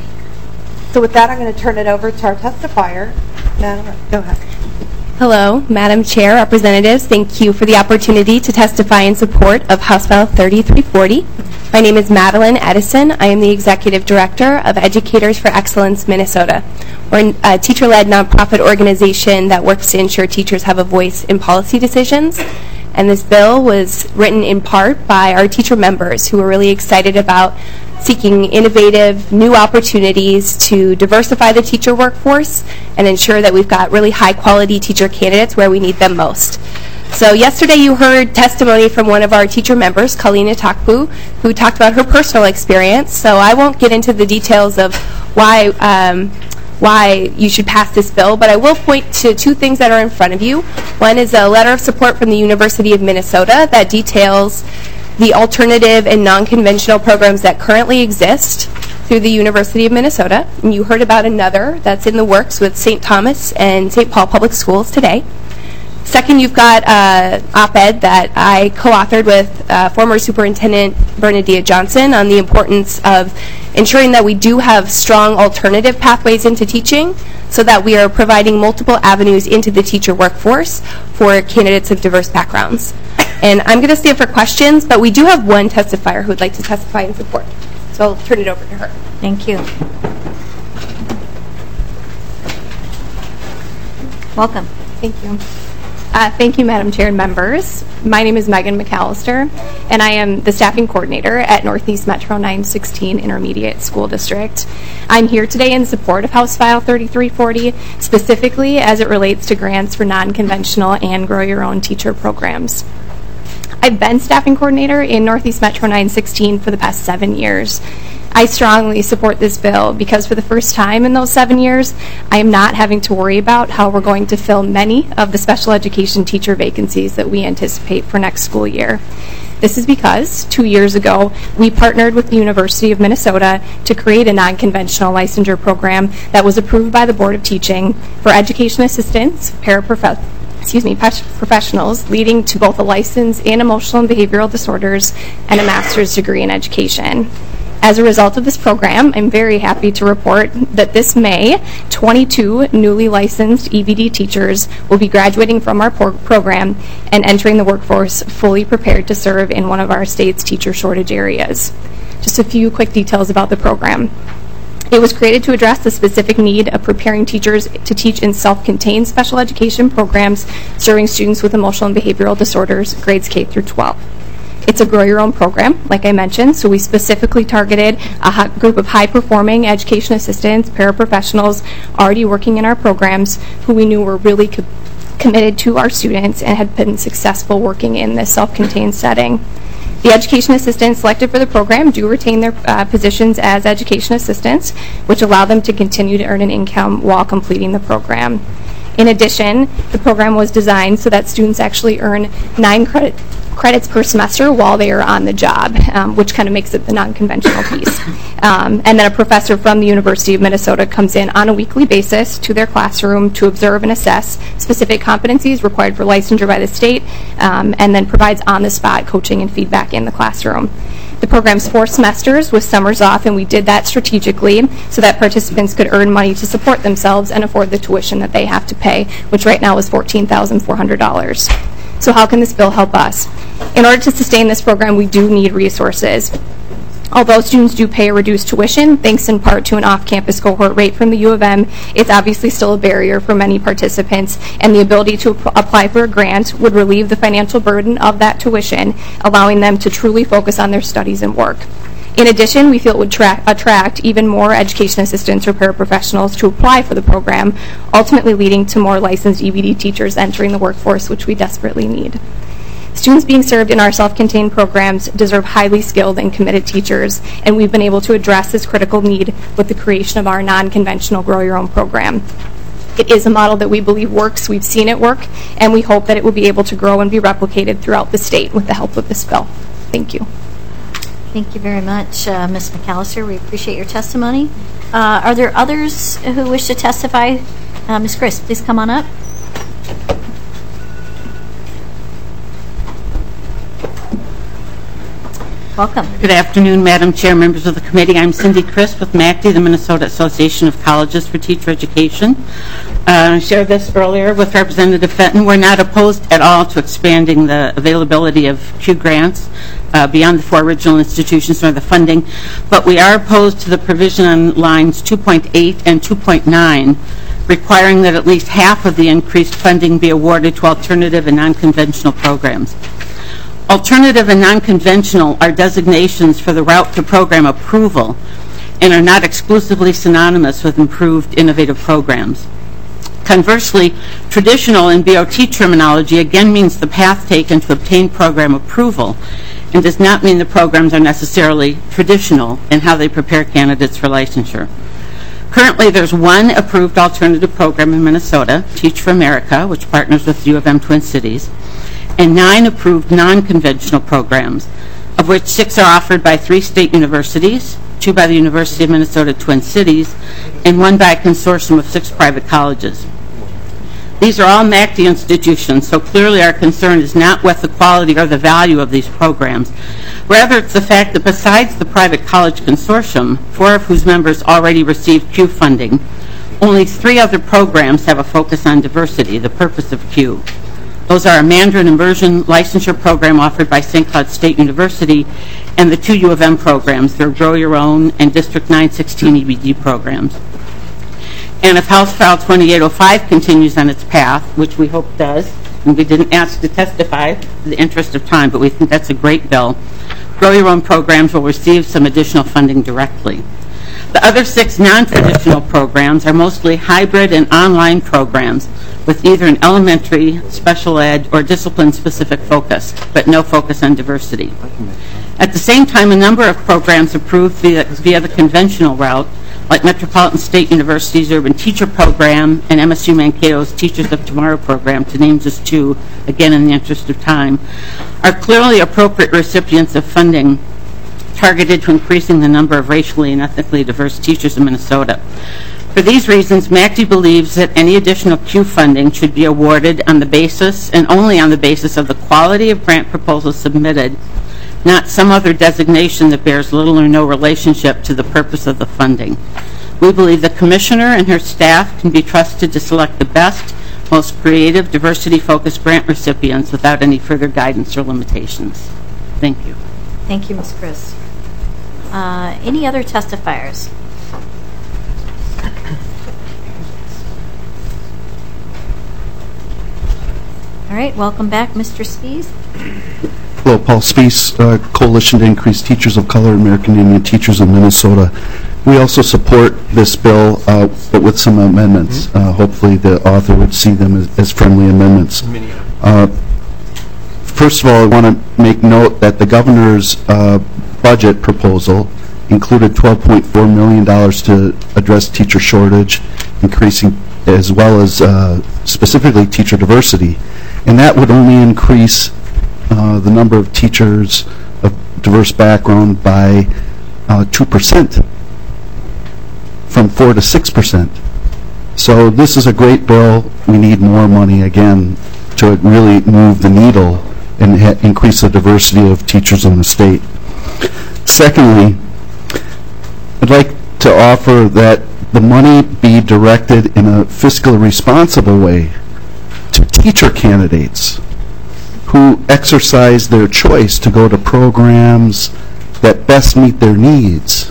So with that, I'm going to turn it over to our testifier. Madeline, go ahead. Hello, Madam Chair, Representatives. Thank you for the opportunity to testify in support of House File thirty-three forty. My name is Madeline Edison. I am the Executive Director of Educators for Excellence Minnesota. We're a teacher-led nonprofit organization that works to ensure teachers have a voice in policy decisions. And this bill was written in part by our teacher members who are really excited about seeking innovative new opportunities to diversify the teacher workforce and ensure that we've got really high quality teacher candidates where we need them most. So yesterday you heard testimony from one of our teacher members, Kalina Takpu, who talked about her personal experience. So I won't get into the details of why um, why you should pass this bill, but I will point to two things that are in front of you. One is a letter of support from the University of Minnesota that details the alternative and non-conventional programs that currently exist through the University of Minnesota. And you heard about another that's in the works with Saint Thomas and Saint Paul Public Schools today. Second, you've got an op-ed that I co-authored with uh, former Superintendent Bernadette Johnson on the importance of ensuring that we do have strong alternative pathways into teaching so that we are providing multiple avenues into the teacher workforce for candidates of diverse backgrounds. And I'm going to stand for questions, but we do have one testifier who would like to testify in support. So I'll turn it over to her. Thank you. Welcome. Thank you. Uh, thank you, Madam Chair and members. My name is Megan McAllister, and I am the staffing coordinator at Northeast Metro nine sixteen Intermediate School District. I'm here today in support of House File thirty-three forty, specifically as it relates to grants for non-conventional and Grow Your Own teacher programs. I've been staffing coordinator in Northeast Metro nine sixteen for the past seven years. I strongly support this bill because for the first time in those seven years, I am not having to worry about how we're going to fill many of the special education teacher vacancies that we anticipate for next school year. This is because two years ago, we partnered with the University of Minnesota to create a non-conventional licensure program that was approved by the Board of Teaching for education assistants, paraprof- excuse me, professionals, leading to both a license in emotional and behavioral disorders and a master's degree in education. As a result of this program, I'm very happy to report that this May, twenty-two newly licensed E B D teachers will be graduating from our pro- program and entering the workforce fully prepared to serve in one of our state's teacher shortage areas. Just a few quick details about the program. It was created to address the specific need of preparing teachers to teach in self-contained special education programs serving students with emotional and behavioral disorders, grades K through twelve. It's a Grow Your Own program, like I mentioned, so we specifically targeted a hot group of high-performing education assistants, paraprofessionals already working in our programs who we knew were really co- committed to our students and had been successful working in this self-contained setting. The education assistants selected for the program do retain their uh, positions as education assistants, which allow them to continue to earn an income while completing the program. In addition, the program was designed so that students actually earn nine credit credits per semester while they are on the job, um, which kind of makes it the non-conventional piece. Um, and then a professor from the University of Minnesota comes in on a weekly basis to their classroom to observe and assess specific competencies required for licensure by the state, um, and then provides on-the-spot coaching and feedback in the classroom. The program's four semesters with summers off, and we did that strategically so that participants could earn money to support themselves and afford the tuition that they have to pay, which right now is fourteen thousand four hundred dollars. So how can this bill help us? In order to sustain this program, we do need resources. Although students do pay a reduced tuition, thanks in part to an off-campus cohort rate from the U of M, it's obviously still a barrier for many participants, and the ability to ap- apply for a grant would relieve the financial burden of that tuition, allowing them to truly focus on their studies and work. In addition, we feel it would tra- attract even more education assistants or paraprofessionals to apply for the program, ultimately leading to more licensed E B D teachers entering the workforce, which we desperately need. Students being served in our self-contained programs deserve highly skilled and committed teachers, and we've been able to address this critical need with the creation of our non-conventional Grow Your Own program. It is a model that we believe works, we've seen it work, and we hope that it will be able to grow and be replicated throughout the state with the help of this bill. Thank you. Thank you very much, uh, Miz McAllister. We appreciate your testimony. Uh, are there others who wish to testify? Uh, Miz Chris, please come on up. Welcome. Good afternoon, Madam Chair, members of the committee. I'm Cindy Crisp with M A C T, the Minnesota Association of Colleges for Teacher Education. Uh, I shared this earlier with Representative Fenton. We're not opposed at all to expanding the availability of Q grants uh, beyond the four original institutions nor the funding, but we are opposed to the provision on lines two point eight and two point nine requiring that at least half of the increased funding be awarded to alternative and non-conventional programs. Alternative and non-conventional are designations for the route to program approval and are not exclusively synonymous with improved innovative programs. Conversely, traditional in B O T terminology again means the path taken to obtain program approval and does not mean the programs are necessarily traditional in how they prepare candidates for licensure. Currently, there's one approved alternative program in Minnesota, Teach for America, which partners with U of M Twin Cities, and nine approved non-conventional programs, of which six are offered by three state universities, two by the University of Minnesota Twin Cities, and one by a consortium of six private colleges. These are all M A C T institutions, so clearly our concern is not with the quality or the value of these programs. Rather, it's the fact that besides the private college consortium, four of whose members already received Q funding, only three other programs have a focus on diversity, the purpose of Q. Those are a Mandarin Immersion licensure program offered by Saint Cloud State University and the two U of M programs, their Grow Your Own and District nine sixteen E B D programs. And if House File twenty-eight oh five continues on its path, which we hope does, and we didn't ask to testify in the interest of time, but we think that's a great bill, Grow Your Own programs will receive some additional funding directly. The other six non-traditional programs are mostly hybrid and online programs with either an elementary, special ed, or discipline-specific focus, but no focus on diversity. At the same time, a number of programs approved via, via the conventional route, like Metropolitan State University's Urban Teacher Program and M S U Mankato's Teachers of Tomorrow program, to name just two, again in the interest of time, are clearly appropriate recipients of funding targeted to increasing the number of racially and ethnically diverse teachers in Minnesota. For these reasons, M A C T believes that any additional Q funding should be awarded on the basis, and only on the basis, of the quality of grant proposals submitted, not some other designation that bears little or no relationship to the purpose of the funding. We believe the Commissioner and her staff can be trusted to select the best, most creative, diversity-focused grant recipients without any further guidance or limitations. Thank you. Thank you, Miz Chris. Uh, any other testifiers? All right, welcome back, Mister Spies. Hello, Paul Spies, uh, Coalition to Increase Teachers of Color, American Indian Teachers in Minnesota. We also support this bill, uh, but with some amendments. Uh, hopefully the author would see them as, as friendly amendments. Uh, first of all, I want to make note that the governor's uh, budget proposal included twelve point four million dollars to address teacher shortage, increasing as well as uh, specifically teacher diversity. And that would only increase uh, the number of teachers of diverse background by uh, two percent, from four to six percent. So this is a great bill. We need more money, again, to really move the needle and ha- increase the diversity of teachers in the state. Secondly, I'd like to offer that the money be directed in a fiscally responsible way to teacher candidates who exercise their choice to go to programs that best meet their needs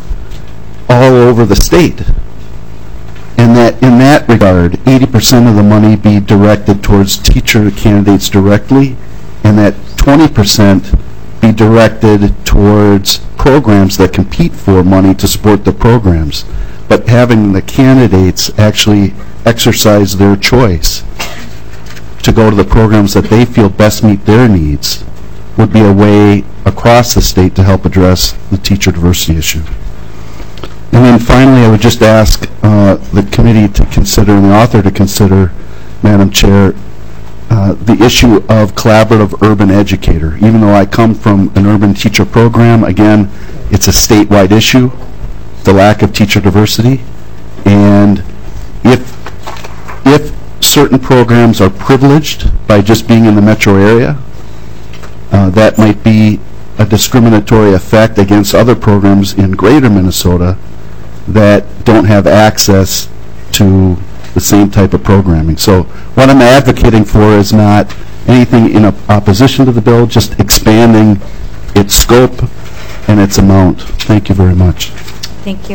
all over the state. And that in that regard, eighty percent of the money be directed towards teacher candidates directly, and that twenty percent be directed towards programs that compete for money to support the programs. But having the candidates actually exercise their choice to go to the programs that they feel best meet their needs would be a way across the state to help address the teacher diversity issue. And then finally, I would just ask uh, the committee to consider, and the author to consider, Madam Chair, uh, the issue of collaborative urban educator. Even though I come from an urban teacher program, again, it's a statewide issue, the lack of teacher diversity. And if, if certain programs are privileged by just being in the metro area, uh, that might be a discriminatory effect against other programs in greater Minnesota that don't have access to the same type of programming. So what I'm advocating for is not anything in opposition to the bill, just expanding its scope and its amount. Thank you very much. Thank you.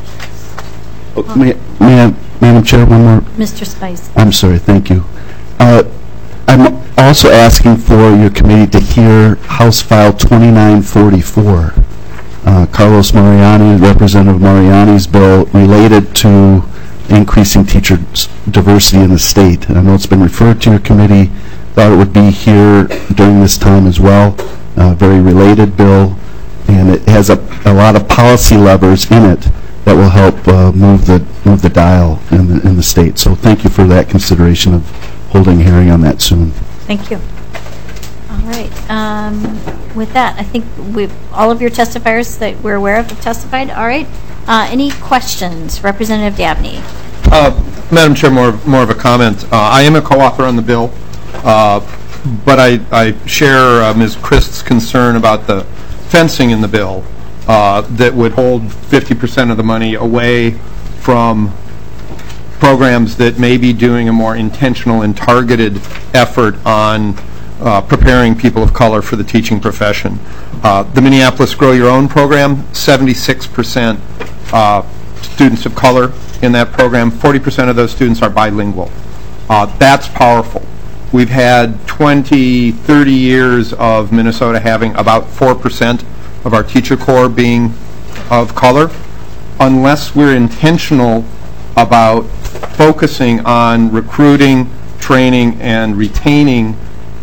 Oh, may, may I, Madam Chair, one more? Mister Spice. I'm sorry, thank you. Uh, I'm also asking for your committee to hear House File twenty-nine forty-four. Uh, Carlos Mariani, Representative Mariani's bill related to increasing teacher diversity in the state. I know it's been referred to your committee. Thought it would be here during this time as well. Uh, very related bill, and it has a, a lot of policy levers in it that will help uh, move the move the dial in the in the state. So thank you for that consideration of holding a hearing on that soon. Thank you. All right. Um, with that, I think we've all of your testifiers that we're aware of have testified. All right. Uh, any questions, Representative Dabney? Uh, Madam Chair, more more of a comment. Uh, I am a co-author on the bill, uh, but I, I share uh, Miz Christ's concern about the fencing in the bill uh, that would hold fifty percent of the money away from programs that may be doing a more intentional and targeted effort on uh, preparing people of color for the teaching profession. Uh, the Minneapolis Grow Your Own program, seventy-six percent uh, students of color in that program, forty percent of those students are bilingual. Uh, that's powerful. We've had twenty, thirty years of Minnesota having about four percent of our teacher corps being of color. Unless we're intentional about focusing on recruiting, training, and retaining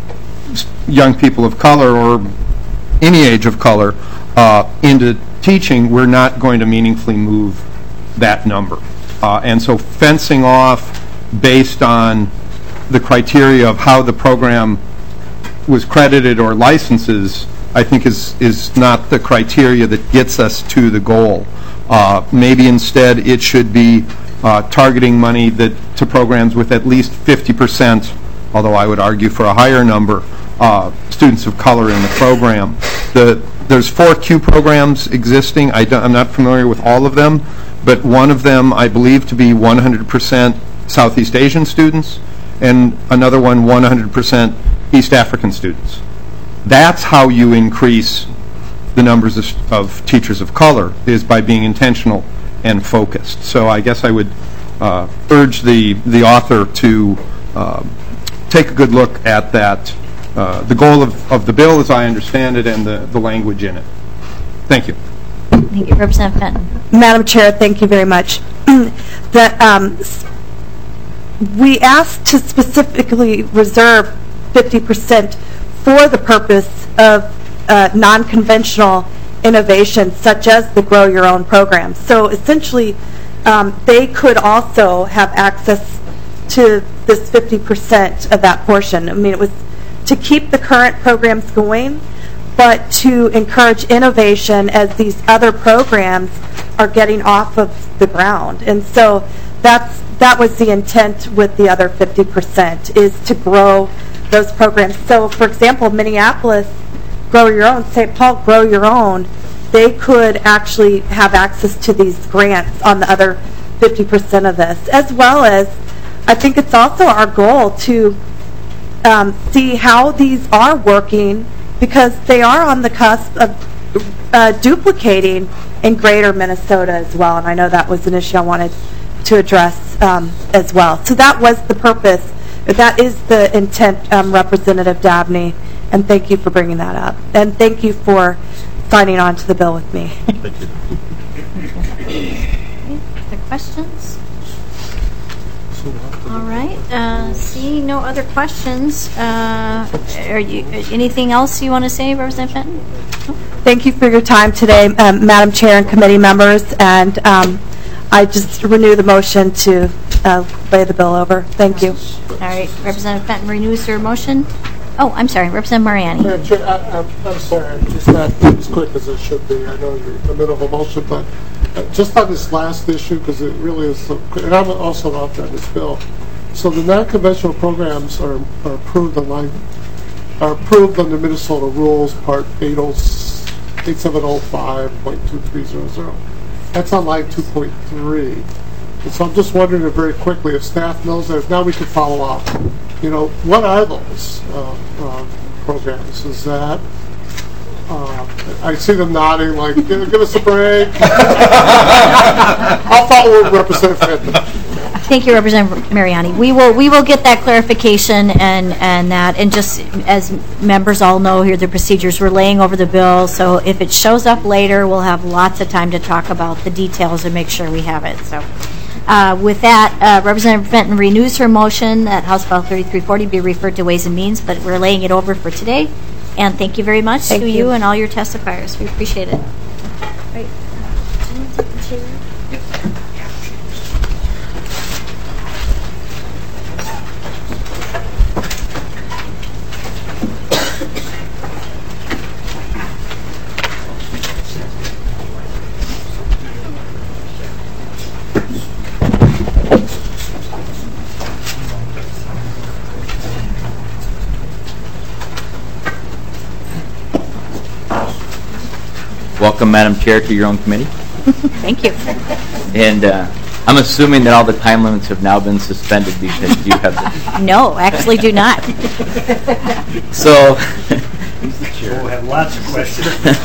young people of color or any age of color uh, into teaching, we're not going to meaningfully move that number. Uh, and so fencing off based on the criteria of how the program was credited or licenses, I think is, is not the criteria that gets us to the goal. Uh, maybe instead it should be uh, targeting money that to programs with at least fifty percent, although I would argue for a higher number, uh, students of color in the program. The, there's four Q programs existing. I don't, I'm not familiar with all of them, but one of them I believe to be one hundred percent Southeast Asian students, and another one one hundred percent East African students. That's how you increase the numbers of, of teachers of color, is by being intentional and focused. So I guess I would uh, urge the, the author to uh, take a good look at that, uh, the goal of, of the bill as I understand it and the, the language in it. Thank you. Thank you. Representative Fenton. Madam Chair, thank you very much. the, um, we asked to specifically reserve fifty percent for the purpose of uh, non-conventional innovations such as the Grow Your Own program. So essentially, um, they could also have access to this fifty percent of that portion. I mean, it was to keep the current programs going, but to encourage innovation as these other programs are getting off of the ground. And so that's that was the intent with the other fifty percent, is to grow those programs. So, for example, Minneapolis, Grow Your Own, Saint Paul, Grow Your Own, they could actually have access to these grants on the other fifty percent of this, as well as I think it's also our goal to um, see how these are working, because they are on the cusp of uh, duplicating in greater Minnesota as well, and I know that was an issue I wanted to address um, as well. So that was the purpose, that is the intent, um, Representative Dabney, and thank you for bringing that up. And thank you for signing on to the bill with me. Thank you. Other questions? All right. Uh, seeing no other questions, uh, are you, anything else you want to say, Representative Fenton? Thank you for your time today, um, Madam Chair and committee members, and um, I just renew the motion to uh, lay the bill over. Thank you. All right. Representative Fenton renews her motion. Oh, I'm sorry, Representative Mariani. Madam Chair, I, I'm, I'm sorry, I'm just not as quick as I should be. I know you're in the middle of a motion, but uh, just on this last issue, because it really is, so, and I'm also an author on this bill. So the non-conventional programs are, are approved on line, are approved under Minnesota rules, Part eight seven oh five point two three zero zero. That's on line two point three. And so I'm just wondering if very quickly, if staff knows that, if now we could follow up. You know, what are those uh, uh, programs? Is that, uh, I see them nodding like, give, give us a break. I'll follow with Representative Fenton. Thank you, Representative Mariani. We will we will get that clarification and and that, and just as members all know here, the procedures, we're laying over the bill, so if it shows up later, we'll have lots of time to talk about the details and make sure we have it. So. Uh, with that, uh, Representative Fenton renews her motion that House File thirty-three forty be referred to Ways and Means, but we're laying it over for today. And thank you very much thank to you. you and all your testifiers. We appreciate it. Right. Welcome, Madam Chair, to your own committee. Thank you. And uh, I'm assuming that all the time limits have now been suspended because you have the... No, actually do not. So... We'll have lots of questions.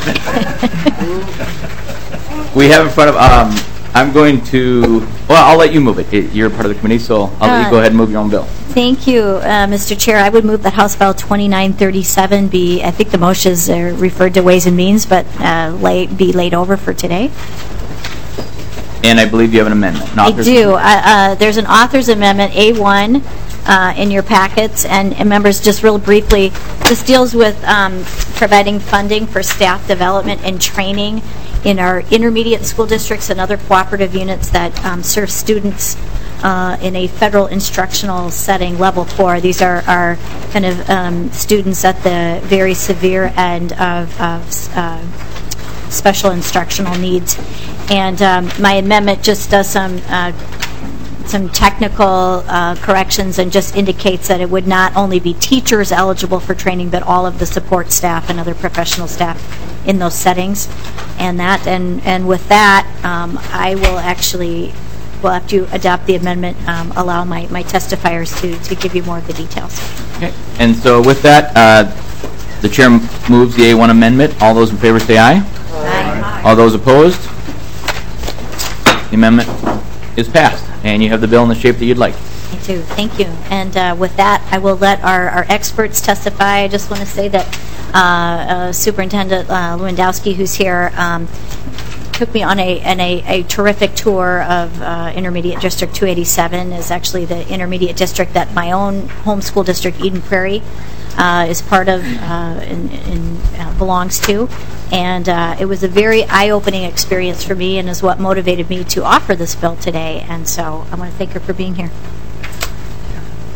We have in front of... Um, I'm going to... Well, I'll let you move it. You're part of the committee, so I'll let you go ahead and move your own bill. Thank you, uh, Mister Chair. I would move that House File twenty-nine thirty-seven be, I think the motions are referred to Ways and Means, but uh, lay, be laid over for today. And I believe you have an amendment. An I do. Uh, uh, there's an author's amendment, A one, uh, in your packets. And, and members, just real briefly, this deals with um, providing funding for staff development and training in our intermediate school districts and other cooperative units that um, serve students uh, in a federal instructional setting, level four. These are our kind of um, students at the very severe end of, of uh, special instructional needs. And um, my amendment just does some uh, some technical uh, corrections and just indicates that it would not only be teachers eligible for training, but all of the support staff and other professional staff in those settings. And that, and, and with that, um, I will actually, will have to adopt the amendment, um, allow my, my testifiers to, to give you more of the details. Okay. And so with that, uh, the chair moves the A one amendment. All those in favor say aye. Aye. All those opposed? The amendment is passed, and you have the bill in the shape that you'd like. Me too. Thank you. And uh, with that, I will let our, our experts testify. I just want to say that uh, uh, Superintendent uh, Lewandowski, who's here, um, took me on a, an, a, a terrific tour of uh, Intermediate District two eighty-seven. Is actually the intermediate district that my own home school district, Eden Prairie, uh, is part of uh, and, and uh, belongs to. And uh, it was a very eye-opening experience for me, and is what motivated me to offer this bill today. And so I want to thank her for being here.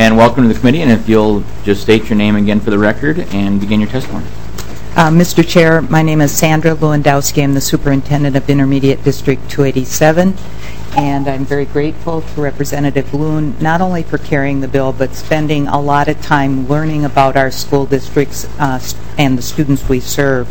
And welcome to the committee, and if you'll just state your name again for the record and begin your testimony. Uh, Mister Chair, my name is Sandra Lewandowski. I'm the Superintendent of Intermediate District two eighty-seven, and I'm very grateful to Representative Loon, not only for carrying the bill, but spending a lot of time learning about our school districts uh, and the students we serve.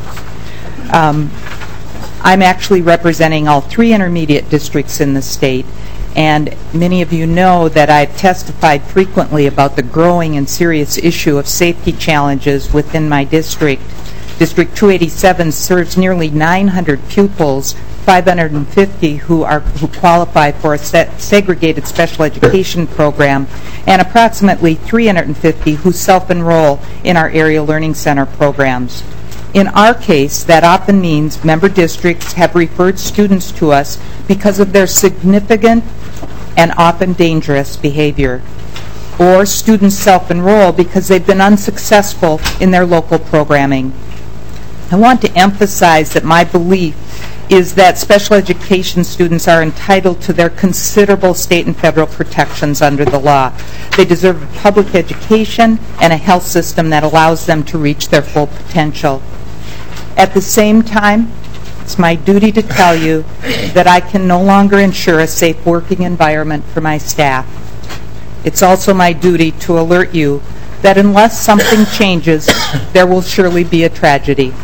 Um, I'm actually representing all three intermediate districts in the state, and many of you know that I've testified frequently about the growing and serious issue of safety challenges within my district. District two eighty-seven serves nearly nine hundred pupils, five hundred fifty who are who qualify for a se- segregated special education program, and approximately three hundred fifty who self-enroll in our area learning center programs. In our case, that often means member districts have referred students to us because of their significant and often dangerous behavior, or students self-enroll because they've been unsuccessful in their local programming. I want to emphasize that my belief is that special education students are entitled to their considerable state and federal protections under the law. They deserve a public education and a health system that allows them to reach their full potential. At the same time, it's my duty to tell you that I can no longer ensure a safe working environment for my staff. It's also my duty to alert you that unless something changes, there will surely be a tragedy.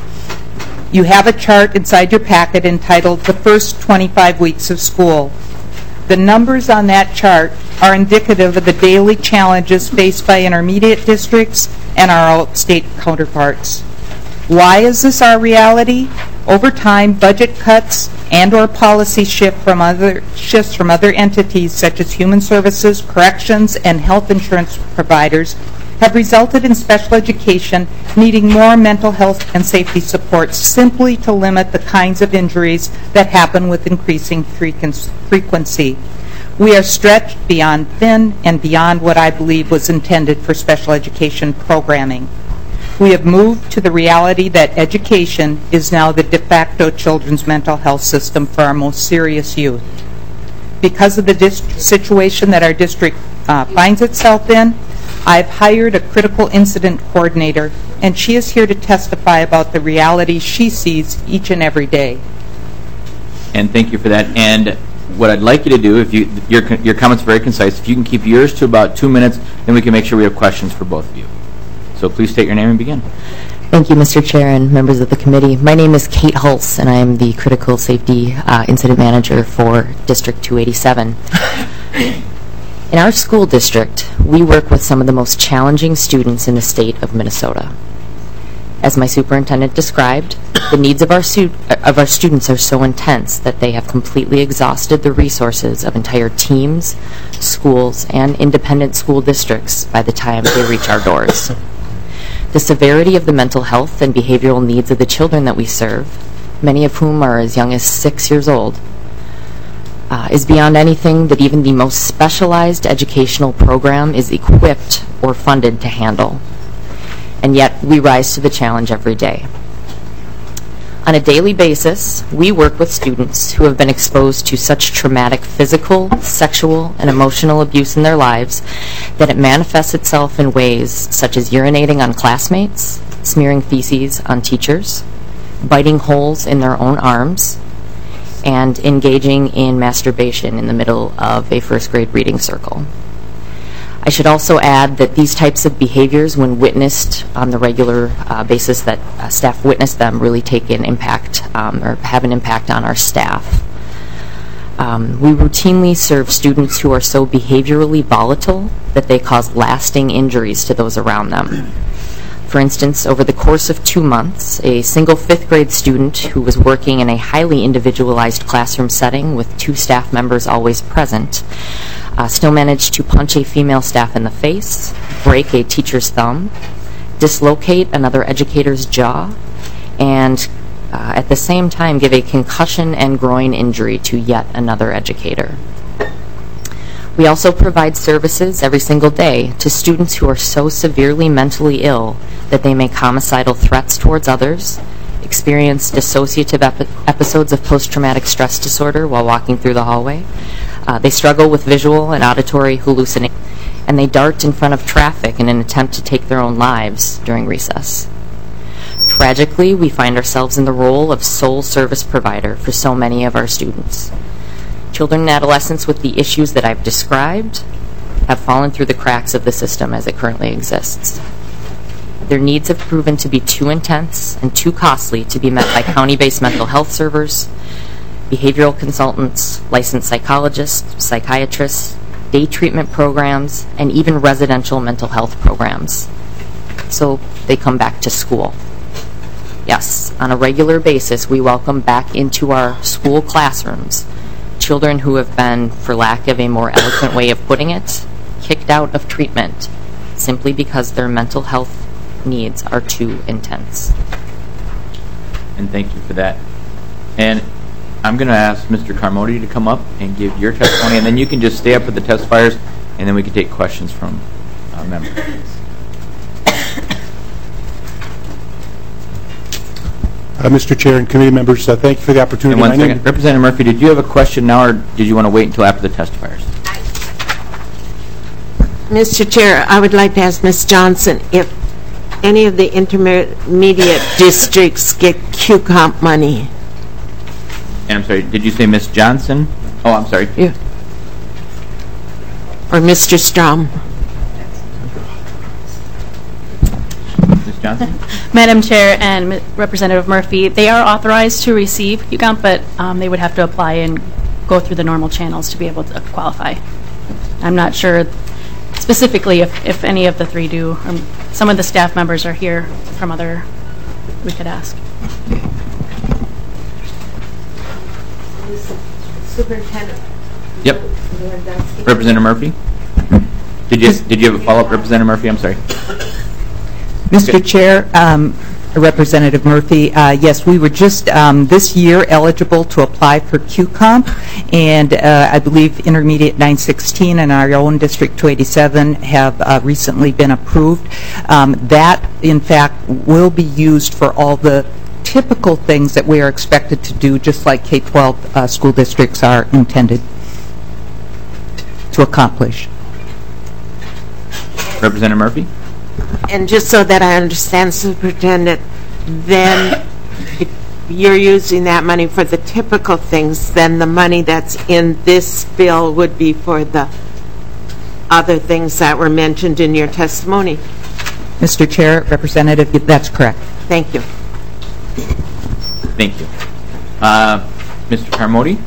You have a chart inside your packet entitled The First twenty-five Weeks of School. The numbers on that chart are indicative of the daily challenges faced by intermediate districts and our out-state counterparts. Why is this our reality? Over time, budget cuts and or policy shift from other shifts from other entities such as human services, corrections, and health insurance providers have resulted in special education needing more mental health and safety support simply to limit the kinds of injuries that happen with increasing frequency. We are stretched beyond thin and beyond what I believe was intended for special education programming. We have moved to the reality that education is now the de facto children's mental health system for our most serious youth. Because of the dist- situation that our district uh, finds itself in, I've hired a critical incident coordinator, and she is here to testify about the reality she sees each and every day. And thank you for that. And what I'd like you to do, if you your your comments are very concise, if you can keep yours to about two minutes, then we can make sure we have questions for both of you. So please state your name and begin. Thank you, Mister Chair and members of the committee. My name is Kate Hulse, and I am the Critical Safety uh, Incident Manager for District two eighty-seven. In our school district, we work with some of the most challenging students in the state of Minnesota. As my superintendent described, the needs of our, stu- of our students are so intense that they have completely exhausted the resources of entire teams, schools, and independent school districts by the time they reach our doors. The severity of the mental health and behavioral needs of the children that we serve, many of whom are as young as six years old, Uh, is beyond anything that even the most specialized educational program is equipped or funded to handle. And yet, we rise to the challenge every day. On a daily basis, we work with students who have been exposed to such traumatic physical, sexual, and emotional abuse in their lives that it manifests itself in ways such as urinating on classmates, smearing feces on teachers, biting holes in their own arms, and engaging in masturbation in the middle of a first grade reading circle. I should also add that these types of behaviors, when witnessed on the regular uh, basis that uh, staff witness them, really take an impact um, or have an impact on our staff. Um, we routinely serve students who are so behaviorally volatile that they cause lasting injuries to those around them. For instance, over the course of two months, a single fifth grade student who was working in a highly individualized classroom setting with two staff members always present uh, still managed to punch a female staff in the face, break a teacher's thumb, dislocate another educator's jaw, and uh, at the same time give a concussion and groin injury to yet another educator. We also provide services every single day to students who are so severely mentally ill that they make homicidal threats towards others, experience dissociative epi- episodes of post-traumatic stress disorder while walking through the hallway. Uh, they struggle with visual and auditory hallucinations, and they dart in front of traffic in an attempt to take their own lives during recess. Tragically, we find ourselves in the role of sole service provider for so many of our students. Children and adolescents with the issues that I've described have fallen through the cracks of the system as it currently exists. Their needs have proven to be too intense and too costly to be met by county-based mental health servers, behavioral consultants, licensed psychologists, psychiatrists, day treatment programs, and even residential mental health programs. So they come back to school. Yes, on a regular basis, we welcome back into our school classrooms children who have been, for lack of a more eloquent way of putting it, kicked out of treatment simply because their mental health needs are too intense. And thank you for that. And I'm going to ask Mister Carmody to come up and give your testimony, and then you can just stay up with the testifiers, and then we can take questions from uh, members. Uh, Mister Chair and committee members, uh, thank you for the opportunity. And one My second. name- Representative Murphy, did you have a question now, or did you want to wait until after the testifiers? Mister Chair, I would like to ask Miz Johnson if any of the intermediate districts get Q COMP money. And I'm sorry, did you say Miss Johnson? Oh, I'm sorry. Yeah. Or Mister Strom. Miss Johnson? Madam Chair and M- Representative Murphy, they are authorized to receive Q COMP, but um, they would have to apply and go through the normal channels to be able to qualify. I'm not sure specifically if, if any of the three do. Um, some of the staff members are here from other, we could ask. Superintendent. Yep. Representative Murphy? Did you did you have a follow-up, Representative Murphy? I'm sorry. Mister Chair, um, Representative Murphy, uh, yes, we were just um, this year eligible to apply for Q COMP, and uh, I believe Intermediate nine sixteen and our own District two eighty-seven have uh, recently been approved. Um, that, in fact, will be used for all the typical things that we are expected to do, just like K twelve uh, school districts are intended to accomplish. Representative Murphy? And just so that I understand, Superintendent, then if you're using that money for the typical things, then the money that's in this bill would be for the other things that were mentioned in your testimony. Mister Chair, Representative, that's correct. Thank you. Thank you. Uh, Mister Carmody?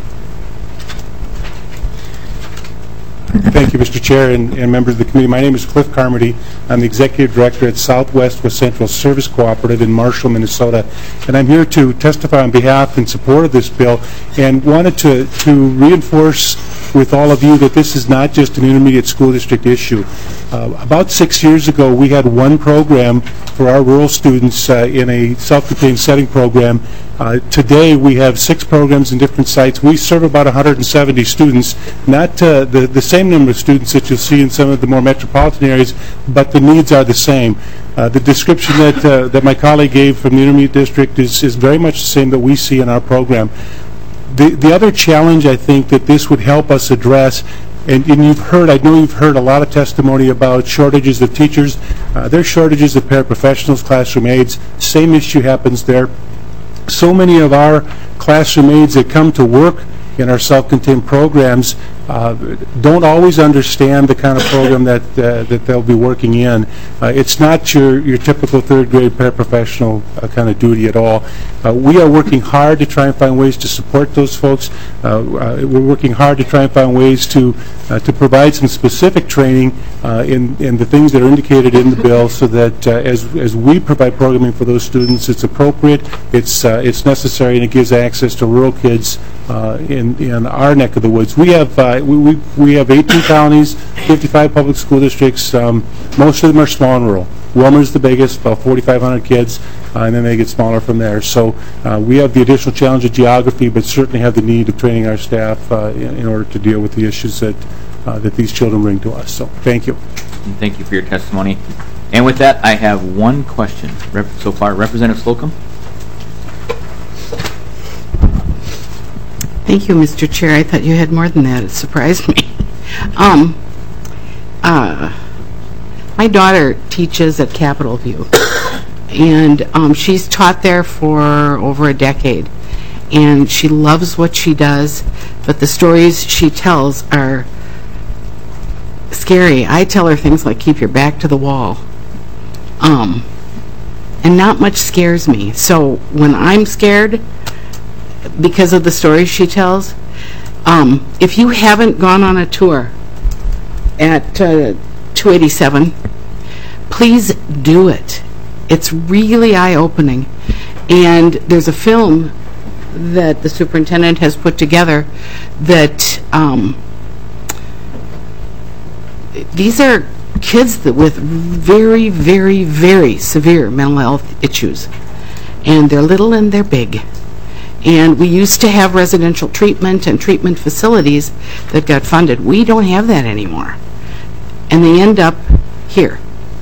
Thank you, Mister Chair and, and members of the committee. My name is Cliff Carmody. I'm the Executive Director at Southwest West Central Service Cooperative in Marshall, Minnesota. And I'm here to testify on behalf and support of this bill, and wanted to, to reinforce with all of you that this is not just an intermediate school district issue. Uh, about six years ago, we had one program for our rural students uh, in a self-contained setting program. Uh, today, we have six programs in different sites. We serve about one hundred seventy students, not uh, the, the same number of students that you'll see in some of the more metropolitan areas, but the needs are the same. Uh, the description that, uh, that my colleague gave from the intermediate district is, is very much the same that we see in our program. The, the other challenge I think that this would help us address, and, and you've heard, I know you've heard a lot of testimony about shortages of teachers. Uh, there's shortages of paraprofessionals, classroom aides. Same issue happens there. So many of our classroom aides that come to work in our self-contained programs uh, don't always understand the kind of program that uh, that they'll be working in. Uh, it's not your, your typical third grade paraprofessional uh, kind of duty at all. Uh, we are working hard to try and find ways to support those folks. Uh, uh, we're working hard to try and find ways to uh, to provide some specific training uh, in, in the things that are indicated in the bill, so that uh, as as we provide programming for those students, it's appropriate, it's uh, it's necessary, and it gives access to rural kids uh, in in our neck of the woods. We have uh, we, we we have eighteen counties, fifty-five public school districts. Um, most of them are small and rural. Wilmer's the biggest, about forty-five hundred kids, uh, and then they get smaller from there. So uh, we have the additional challenge of geography, but certainly have the need of training our staff uh, in, in order to deal with the issues that uh, that these children bring to us. So thank you. And thank you for your testimony. And with that, I have one question Rep so far. Representative Slocum? Thank you, Mister Chair. I thought you had more than that. It surprised me. Um, uh, uh, my daughter teaches at Capitol View, and um, she's taught there for over a decade, and she loves what she does, but the stories she tells are scary. I tell her things like, keep your back to the wall. Um, and not much scares me. So when I'm scared, because of the stories she tells, um, if you haven't gone on a tour at uh, two eighty-seven, please do it. It's really eye-opening. And there's a film that the superintendent has put together that um, these are kids that with very, very, very severe mental health issues. And they're little and they're big. And we used to have residential treatment and treatment facilities that got funded. We don't have that anymore. And they end up here.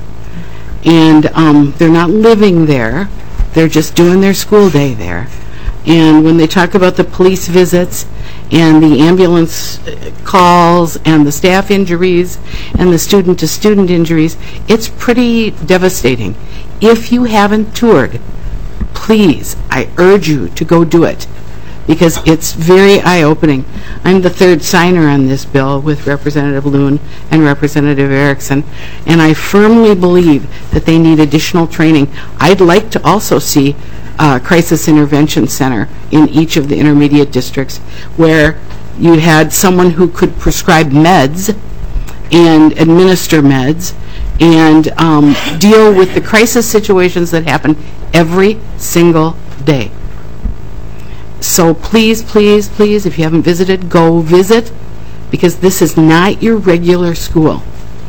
And um, they're not living there. They're just doing their school day there. And when they talk about the police visits and the ambulance calls and the staff injuries and the student-to-student injuries, it's pretty devastating. If you haven't toured, please, I urge you to go do it, because it's very eye-opening. I'm the third signer on this bill with Representative Loon and Representative Erickson, and I firmly believe that they need additional training. I'd like to also see a crisis intervention center in each of the intermediate districts where you had someone who could prescribe meds and administer meds and um, deal with the crisis situations that happen every single day. So please, please, please, if you haven't visited, go visit, because this is not your regular school.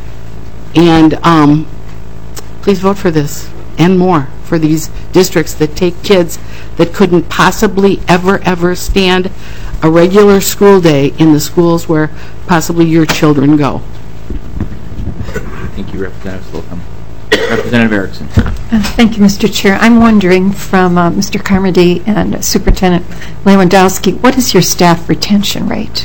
And um, please vote for this and more for these districts that take kids that couldn't possibly ever, ever stand a regular school day in the schools where possibly your children go. Thank you, Representative Slocum. Representative Erickson. Uh, thank you, Mister Chair. I'm wondering from uh, Mister Carmody and Superintendent Lewandowski, what is your staff retention rate?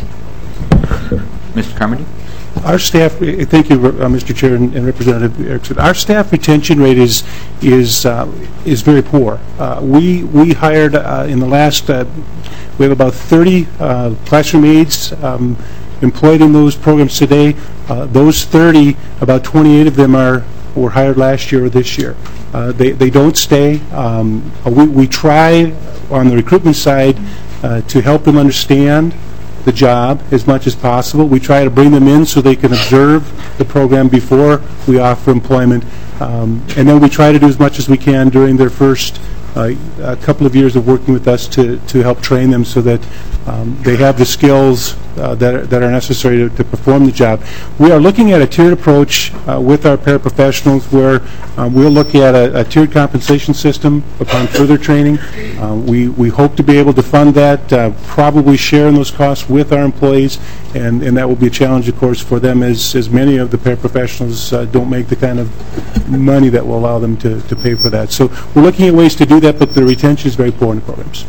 Mister Carmody? Our staff, thank you, uh, Mister Chair and, and Representative Erickson. Our staff retention rate is is uh, is very poor. Uh, we we hired uh, in the last. Uh, we have about thirty uh, classroom aides um, employed in those programs today. Uh, those thirty, about twenty-eight of them are were hired last year or this year. Uh, they they don't stay. Um, we we try on the recruitment side uh, to help them understand the job as much as possible. We try to bring them in so they can observe the program before we offer employment, um, and then we try to do as much as we can during their first uh, a couple of years of working with us to to help train them so that um, they have the skills uh, that are, that are necessary to, to perform the job. We are looking at a tiered approach uh, with our paraprofessionals, where um, we'll look at a, a tiered compensation system upon further training. Uh, we we hope to be able to fund that, uh, probably share in those costs with our employees, and, and that will be a challenge, of course, for them, as, as many of the paraprofessionals uh, don't make the kind of money that will allow them to, to pay for that. So we're looking at ways to do that, but the retention is very poor in the programs.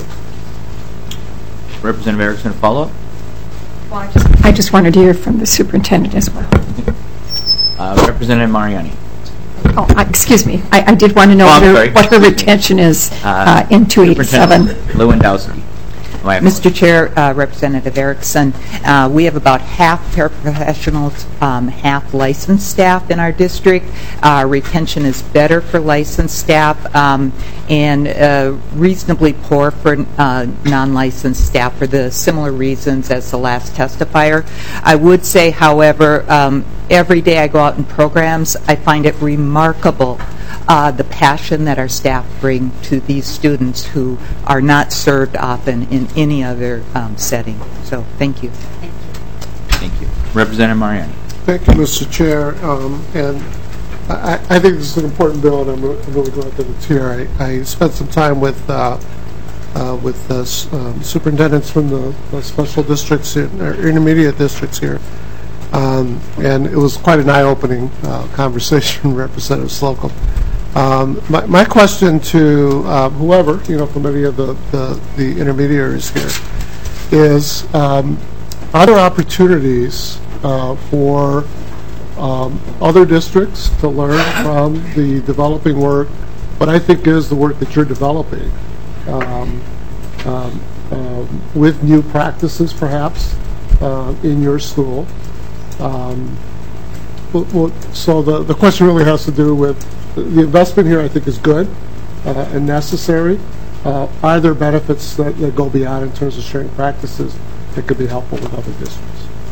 Representative Erickson, follow-up? Well, I just, I just wanted to hear from the superintendent as well. Uh, Representative Mariani. Oh, uh, excuse me. I, I did want to know Oh, what, her, sorry. what her retention is uh, in two eighty-seven. Lewandowski. Mister Chair, uh, Representative Erickson, uh, we have about half paraprofessionals, um, half licensed staff in our district. Our retention is better for licensed staff um, and uh, reasonably poor for uh, non-licensed staff for the similar reasons as the last testifier. I would say, however, um, every day I go out in programs, I find it remarkable Uh, the passion that our staff bring to these students who are not served often in any other um, setting. So, thank you. Thank you. Thank you. Representative Mariani. Thank you, Mister Chair. Um, and I, I think this is an important bill, and I'm, I'm really glad that it's here. I, I spent some time with uh, uh, with uh, um, superintendents from the, the special districts, in, or intermediate districts here. Um, and it was quite an eye-opening uh, conversation, Representative Slocum. Um, my, my question to uh, whoever, you know, from any of the, the, the intermediaries here, is um, are there opportunities uh, for um, other districts to learn from the developing work, what I think is the work that you're developing, um, um, um, with new practices perhaps uh, in your school. Um, well, well, so the, the question really has to do with the investment here. I think is good uh, and necessary. Uh, are there benefits that, that go beyond in terms of sharing practices that could be helpful with other districts?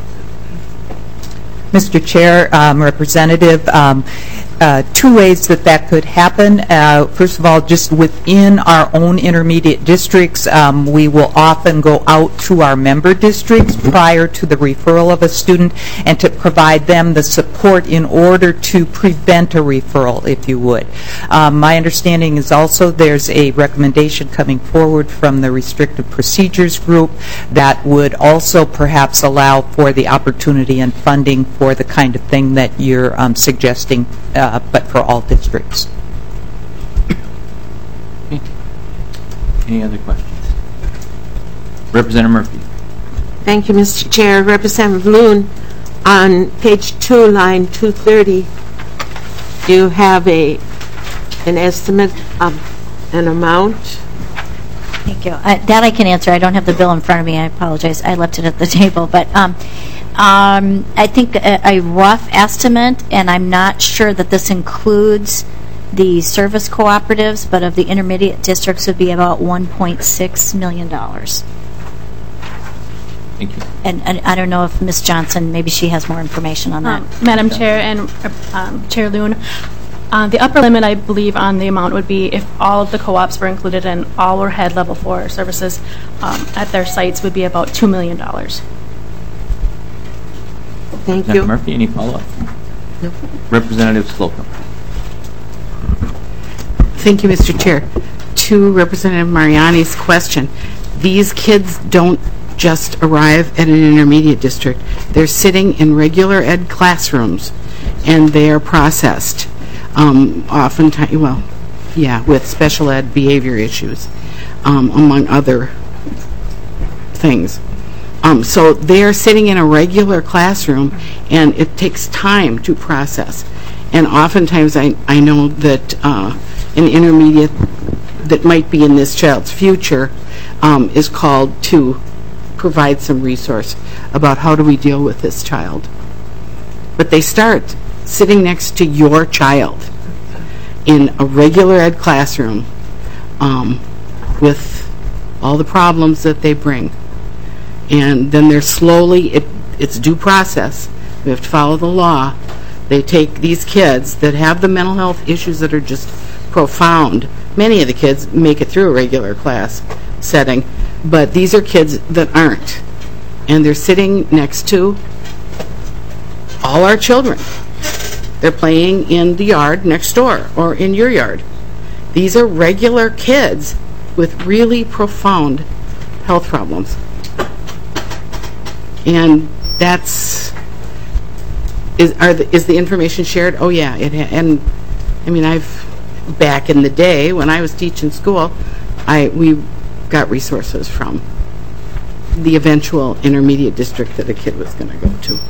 Mister Chair, um, Representative, um, uh, two ways that that could happen. Uh, first of all, just within our own intermediate districts, um, we will often go out to our member districts prior to the referral of a student and to provide them the support in order to prevent a referral, if you would. Um, my understanding is also there's a recommendation coming forward from the Restrictive Procedures Group that would also perhaps allow for the opportunity and funding for the kind of thing that you're um, suggesting, uh, but for all districts. Okay. Any other questions? Representative Murphy. Thank you, Mister Chair. Representative Loon, on page two, line two thirty, do you have a an estimate of an amount? Thank you. Uh, that I can answer. I don't have the bill in front of me. I apologize. I left it at the table. But um, um, I think a, a rough estimate, and I'm not sure that this includes the service cooperatives, but of the intermediate districts would be about one point six million dollars. Thank you. And, and I don't know if Miz Johnson, maybe she has more information on that. Um, Madam Chair and um, Chair Loon, uh, the upper limit, I believe, on the amount would be if all of the co-ops were included and all were had level four services um, at their sites would be about two million dollars. Thank Doctor you. Murphy, any follow-up? No. Representative Slocum. Thank you, Mister Chair. To Representative Mariani's question, these kids don't just arrive at an intermediate district. They're sitting in regular ed classrooms, and they are processed, um, oftentimes, well, yeah, with special ed behavior issues, um, among other things. Um, so they are sitting in a regular classroom, and it takes time to process. And oftentimes, I, I know that uh, an intermediate that might be in this child's future um, is called to provide some resource about how do we deal with this child. But they start sitting next to your child in a regular ed classroom um, with all the problems that they bring. And then they're slowly, it, it's due process. We have to follow the law. They take these kids that have the mental health issues that are just profound. Many of the kids make it through a regular class setting, but these are kids that aren't. And they're sitting next to all our children. They're playing in the yard next door or in your yard. These are regular kids with really profound health problems. And that's, is, are the, is the information shared? Oh yeah, it ha and I mean, I've, back in the day when I was teaching school, I we got resources from the eventual intermediate district that a kid was going to go to.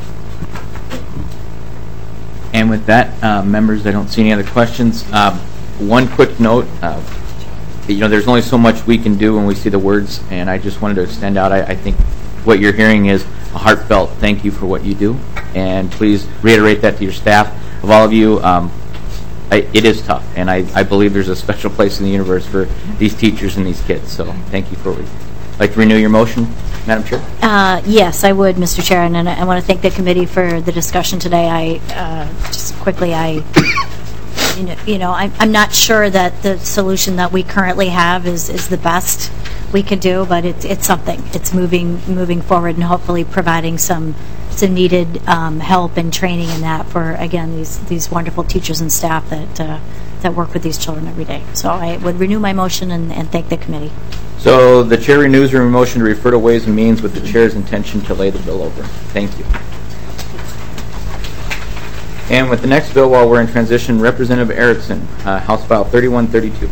And with that, uh, members, I don't see any other questions. Uh, one quick note, uh, you know, there's only so much we can do when we see the words, and I just wanted to extend out, I, I think what you're hearing is a heartfelt thank you for what you do, and please reiterate that to your staff. Of all of you, um, I, it is tough, and I, I believe there's a special place in the universe for these teachers and these kids, so thank you for it. I'd like to renew your motion, Madam Chair. Uh, yes, I would, Mister Chair, and, and I want to thank the committee for the discussion today. I uh, just quickly, I, you know, you know I'm, I'm not sure that the solution that we currently have is, is the best we could do, but it's it's something. It's moving moving forward and hopefully providing some some needed um, help and training in that for, again, these these wonderful teachers and staff that uh, that work with these children every day. So I would renew my motion and, and thank the committee. So the chair renews her motion to refer to Ways and Means with the chair's intention to lay the bill over. Thank you. And with the next bill, while we're in transition, Representative Erickson, uh, House File thirty-one thirty-two.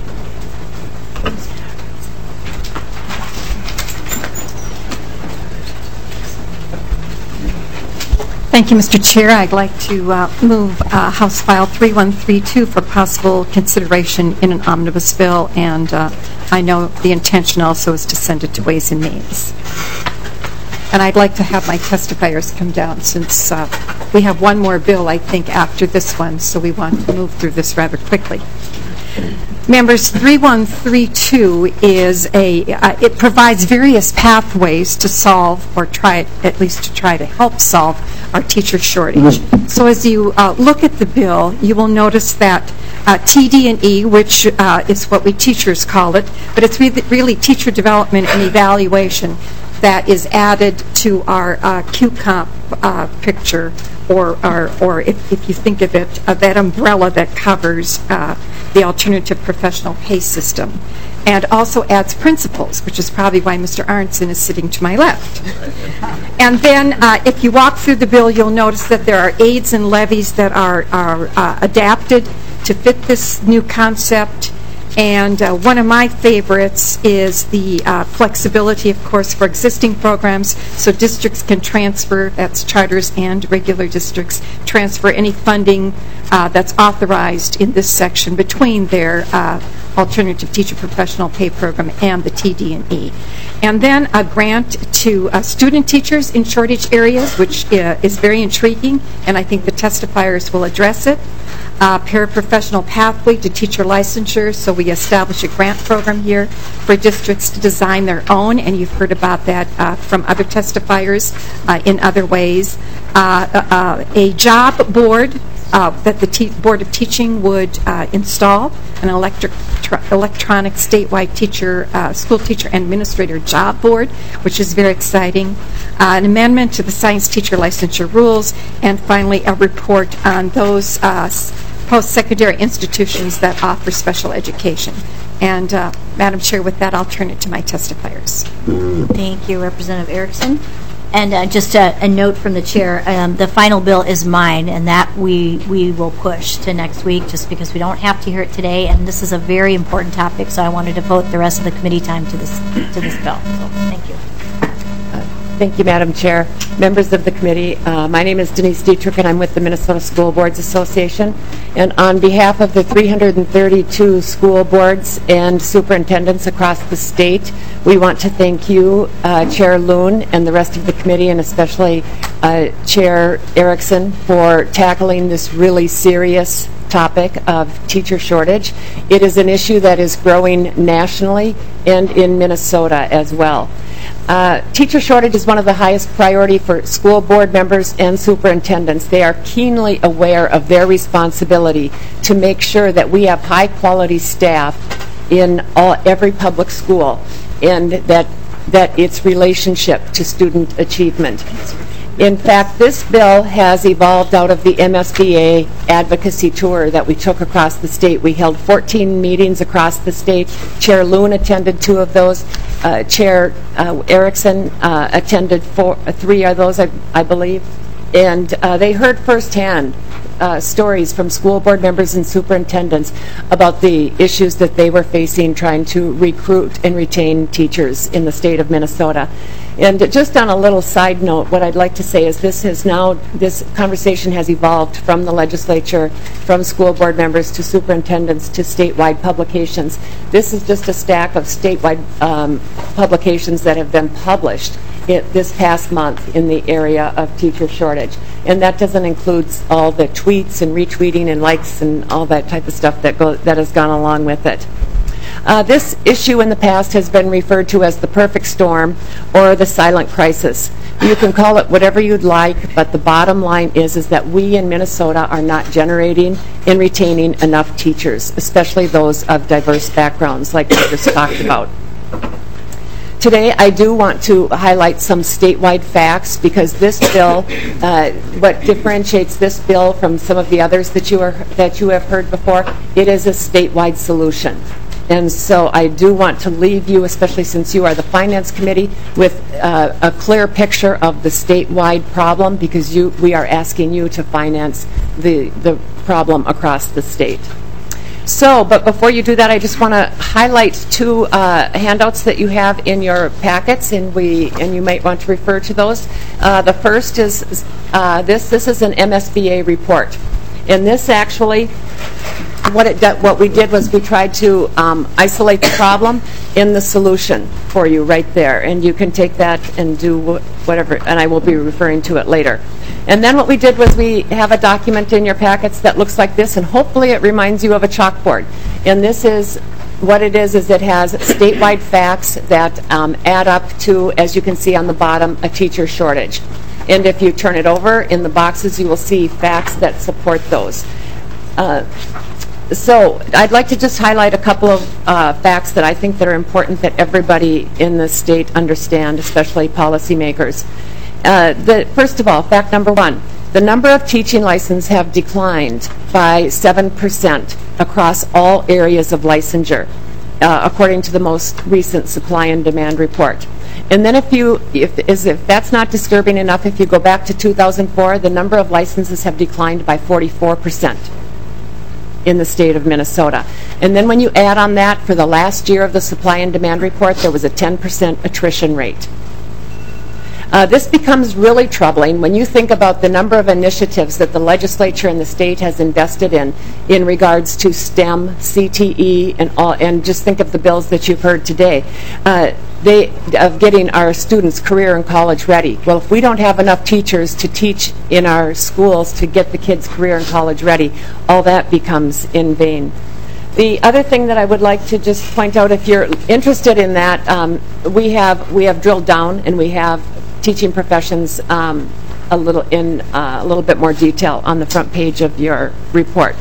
Thank you, Mister Chair. I'd like to uh, move uh, House File three one three two for possible consideration in an omnibus bill, and uh, I know the intention also is to send it to Ways and Means. And I'd like to have my testifiers come down since uh, we have one more bill, I think, after this one, so we want to move through this rather quickly. Members, three one three two is a, uh, it provides various pathways to solve, or try, at least to try to help solve, our teacher shortage. So as you uh, look at the bill, you will notice that uh, T D and E, which uh, is what we teachers call it, but it's really, really teacher development and evaluation, that is added to our uh, Q COMP uh, picture, or, or, or if, if you think of it, uh, that umbrella that covers uh, the alternative professional pay system, and also adds principles, which is probably why Mister Arnson is sitting to my left. And then uh, if you walk through the bill, you'll notice that there are aids and levies that are, are uh, adapted to fit this new concept. And uh, one of my favorites is the uh, flexibility, of course, for existing programs, so districts can transfer, that's charters and regular districts, transfer any funding uh, that's authorized in this section between their uh, alternative teacher professional pay program and the T D and E. And then a grant to uh, student teachers in shortage areas, which uh, is very intriguing, and I think the testifiers will address it. Uh, paraprofessional pathway to teacher licensure, so we establish a grant program here for districts to design their own, and you've heard about that uh, from other testifiers uh, in other ways. Uh, uh, a job board uh, that the te Board of Teaching would uh, install, an electric tr electronic statewide teacher, uh, school teacher and administrator job board, which is very exciting. Uh, an amendment to the science teacher licensure rules, and finally a report on those uh, post-secondary institutions that offer special education. And uh, Madam Chair, with that, I'll turn it to my testifiers. Thank you, Representative Erickson. And uh, just a, a note from the chair, um, the final bill is mine, and that we, we will push to next week just because we don't have to hear it today, and this is a very important topic, so I wanted to devote the rest of the committee time to this, to this bill. So, thank you. Thank you, Madam Chair. Members of the committee, uh, my name is Denise Dietrich, and I'm with the Minnesota School Boards Association. And on behalf of the three hundred thirty-two school boards and superintendents across the state, we want to thank you, uh, Chair Loon, and the rest of the committee, and especially uh, Chair Erickson, for tackling this really serious topic of teacher shortage. It is an issue that is growing nationally and in Minnesota as well. Uh, teacher shortage is one of the highest priority for school board members and superintendents. They are keenly aware of their responsibility to make sure that we have high quality staff in all, every public school, and that, that its relationship to student achievement. In fact, this bill has evolved out of the M S B A advocacy tour that we took across the state. We held fourteen meetings across the state. Chair Loon attended two of those. Uh, Chair uh, Erickson uh, attended four, uh, three of those, I, I believe. And uh, they heard firsthand uh, stories from school board members and superintendents about the issues that they were facing trying to recruit and retain teachers in the state of Minnesota. And just on a little side note, what I'd like to say is this has now, this conversation has evolved from the legislature, from school board members to superintendents to statewide publications. This is just a stack of statewide um, publications that have been published it, this past month in the area of teacher shortage. And that doesn't include all the tweets and retweeting and likes and all that type of stuff that, go, that has gone along with it. Uh, this issue in the past has been referred to as the perfect storm or the silent crisis. You can call it whatever you'd like, but the bottom line is, is that we in Minnesota are not generating and retaining enough teachers, especially those of diverse backgrounds like we just talked about. Today, I do want to highlight some statewide facts because this bill, uh, what differentiates this bill from some of the others that you, are, that you have heard before, it is a statewide solution. And so I do want to leave you, especially since you are the Finance Committee, with uh, a clear picture of the statewide problem, because you, we are asking you to finance the, the problem across the state. So, but before you do that, I just want to highlight two uh, handouts that you have in your packets, and we and you might want to refer to those. Uh, the first is uh, this. This is an M S B A report, and this actually, what it do, what we did was we tried to um, isolate the problem in the solution for you right there, and you can take that and do whatever, and I will be referring to it later. And then what we did was we have a document in your packets that looks like this, and hopefully it reminds you of a chalkboard. And this is, what it is, is it has statewide facts that um, add up to, as you can see on the bottom, a teacher shortage. And if you turn it over, in the boxes you will see facts that support those. Uh, so I'd like to just highlight a couple of uh, facts that I think that are important that everybody in the state understand, especially policymakers. Uh, the, first of all, fact number one, the number of teaching licenses have declined by seven percent across all areas of licensure, uh, according to the most recent supply and demand report. And then if you, if, as if that's not disturbing enough, if you go back to two thousand four, the number of licenses have declined by forty-four percent in the state of Minnesota. And then when you add on that, for the last year of the supply and demand report, there was a ten percent attrition rate. Uh, this becomes really troubling when you think about the number of initiatives that the legislature and the state has invested in in regards to STEM, C T E, and all, and just think of the bills that you've heard today. Uh, they of getting our students career and college ready. Well, if we don't have enough teachers to teach in our schools to get the kids career and college ready, all that becomes in vain. The other thing that I would like to just point out, if you're interested in that, um, we have we have drilled down and we have teaching professions um, a little in uh, a little bit more detail on the front page of your report.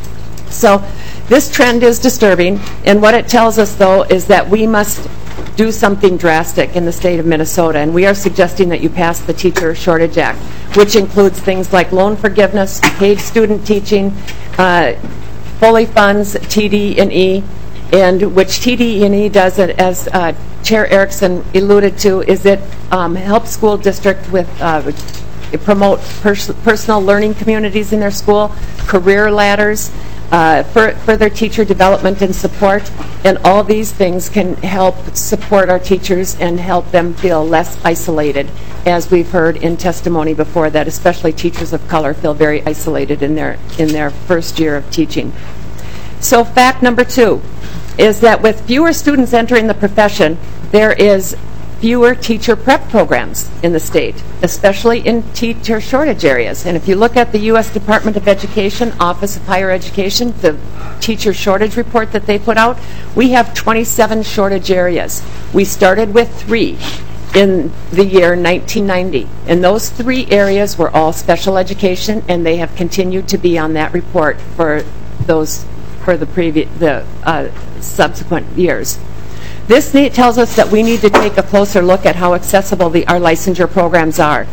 So this trend is disturbing, and what it tells us, though, is that we must do something drastic in the state of Minnesota, and we are suggesting that you pass the Teacher Shortage Act, which includes things like loan forgiveness, paid student teaching, uh, fully funds T D and E, and which T D and E does, as uh, Chair Erickson alluded to, is it um, helps school district with uh, promote pers personal learning communities in their school, career ladders, uh, for further teacher development and support, and all these things can help support our teachers and help them feel less isolated, as we've heard in testimony before, that especially teachers of color feel very isolated in their in their first year of teaching. So fact number two is that with fewer students entering the profession, there is fewer teacher prep programs in the state, especially in teacher shortage areas. And if you look at the U S Department of Education, Office of Higher Education, the teacher shortage report that they put out, we have twenty-seven shortage areas. We started with three in the year nineteen ninety. And those three areas were all special education, and they have continued to be on that report for those for the previous the uh, subsequent years. This tells us that we need to take a closer look at how accessible the, our licensure programs are.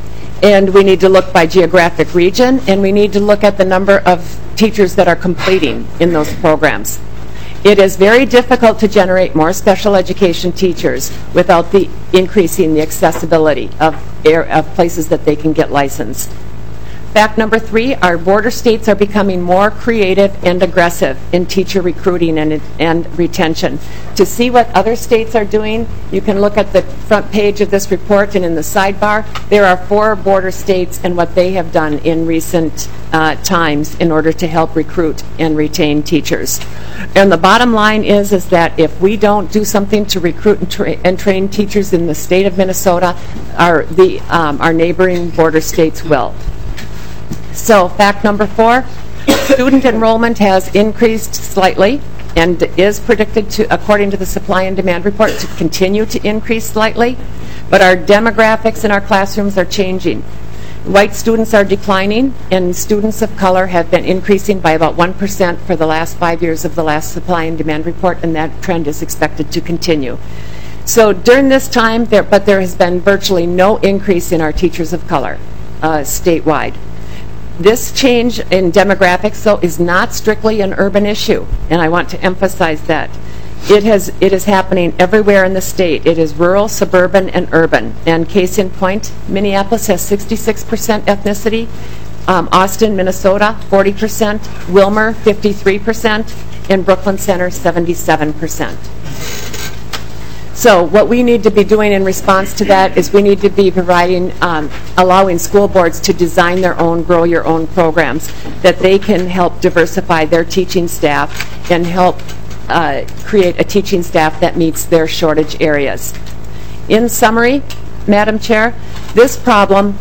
And we need to look by geographic region, and we need to look at the number of teachers that are completing in those programs. It is very difficult to generate more special education teachers without the increasing the accessibility of, air, of places that they can get licensed. Fact number three, our border states are becoming more creative and aggressive in teacher recruiting and, and retention. To see what other states are doing, you can look at the front page of this report, and in the sidebar, there are four border states and what they have done in recent uh, times in order to help recruit and retain teachers. And the bottom line is, is that if we don't do something to recruit and, tra and train teachers in the state of Minnesota, our, the, um, our neighboring border states will. So fact number four, student enrollment has increased slightly and is predicted to, according to the supply and demand report, to continue to increase slightly, but our demographics in our classrooms are changing. White students are declining, and students of color have been increasing by about one percent for the last five years of the last supply and demand report, and that trend is expected to continue. So during this time, there, but there has been virtually no increase in our teachers of color uh, statewide. This change in demographics, though, is not strictly an urban issue, and I want to emphasize that. It has it is happening everywhere in the state. It is rural, suburban, and urban. And case in point, Minneapolis has sixty-six percent ethnicity, Um, Austin, Minnesota, forty percent. Wilmer, fifty-three percent. And Brooklyn Center, seventy-seven percent. So what we need to be doing in response to that is we need to be providing, um, allowing school boards to design their own, grow your own programs, that they can help diversify their teaching staff and help uh, create a teaching staff that meets their shortage areas. In summary, Madam Chair, this problem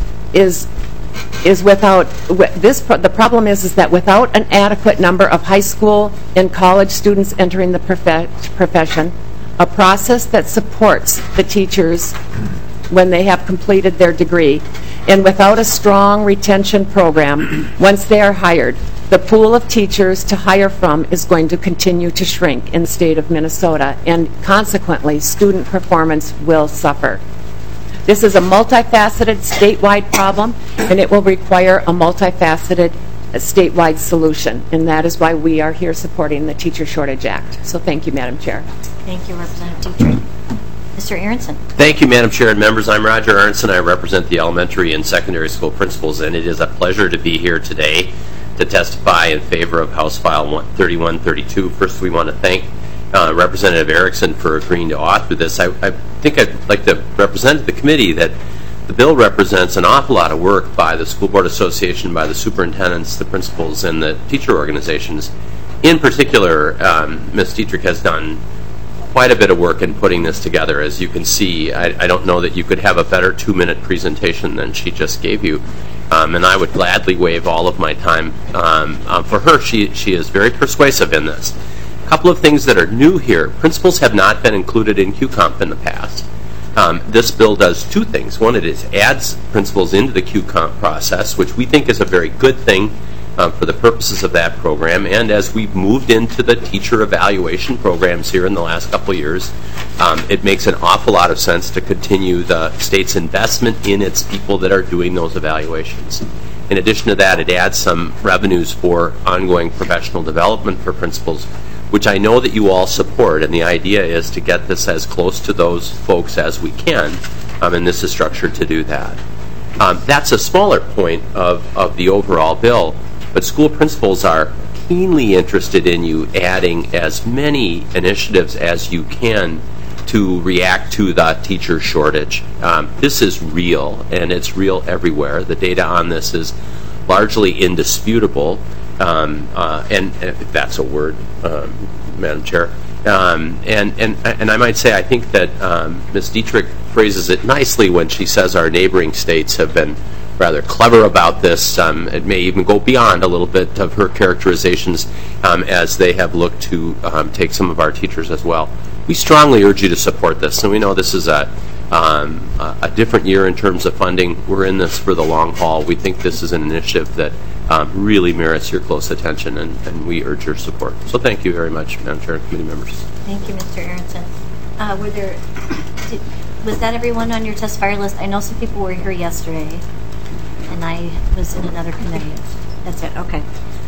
is is without this. The problem is is that without an adequate number of high school and college students entering the prof- profession, a process that supports the teachers when they have completed their degree, and without a strong retention program once they are hired, the pool of teachers to hire from is going to continue to shrink in the state of Minnesota, and consequently, student performance will suffer. This is a multifaceted statewide problem, and it will require a multifaceted uh, statewide solution, and that is why we are here supporting the Teacher Shortage Act. So thank you, Madam Chair. Thank you, Representative Dietrich. Mister Aronson. Thank you, Madam Chair and members. I'm Roger Aronson. I represent the elementary and secondary school principals, and it is a pleasure to be here today to testify in favor of House File thirty-one thirty-two. First, we want to thank uh, Representative Erickson for agreeing to author this. I, I think I'd like to represent to the committee that the bill represents an awful lot of work by the School Board Association, by the superintendents, the principals, and the teacher organizations. In particular, um, Miz Dietrich has done quite a bit of work in putting this together. As you can see, I, I don't know that you could have a better two-minute presentation than she just gave you. Um, and I would gladly waive all of my time. Um, um, for her, she, she is very persuasive in this. A couple of things that are new here. Principals have not been included in Q COMP in the past. Um, this bill does two things. One, it is adds principals into the Q COMP process, which we think is a very good thing um, for the purposes of that program. And as we've moved into the teacher evaluation programs here in the last couple of years, um, it makes an awful lot of sense to continue the state's investment in its people that are doing those evaluations. In addition to that, it adds some revenues for ongoing professional development for principals, which I know that you all support, and the idea is to get this as close to those folks as we can, um, and this is structured to do that. Um, that's a smaller point of, of the overall bill, but school principals are keenly interested in you adding as many initiatives as you can to react to the teacher shortage. Um, this is real, and it's real everywhere. The data on this is largely indisputable. Um, uh, and, and if that's a word, um, Madam Chair. Um, and, and, and I might say I think that um, Miz Dietrich phrases it nicely when she says our neighboring states have been rather clever about this. Um, it may even go beyond a little bit of her characterizations um, as they have looked to um, take some of our teachers as well. We strongly urge you to support this, and we know this is a Um, a different year in terms of funding. We're in this for the long haul. We think this is an initiative that um, really merits your close attention, and, and we urge your support. So thank you very much, Madam Chair and committee members. Thank you, Mister Aronson. Uh, were there, did, was that everyone on your testifier list? I know some people were here yesterday, and I was in another committee. That's it, okay.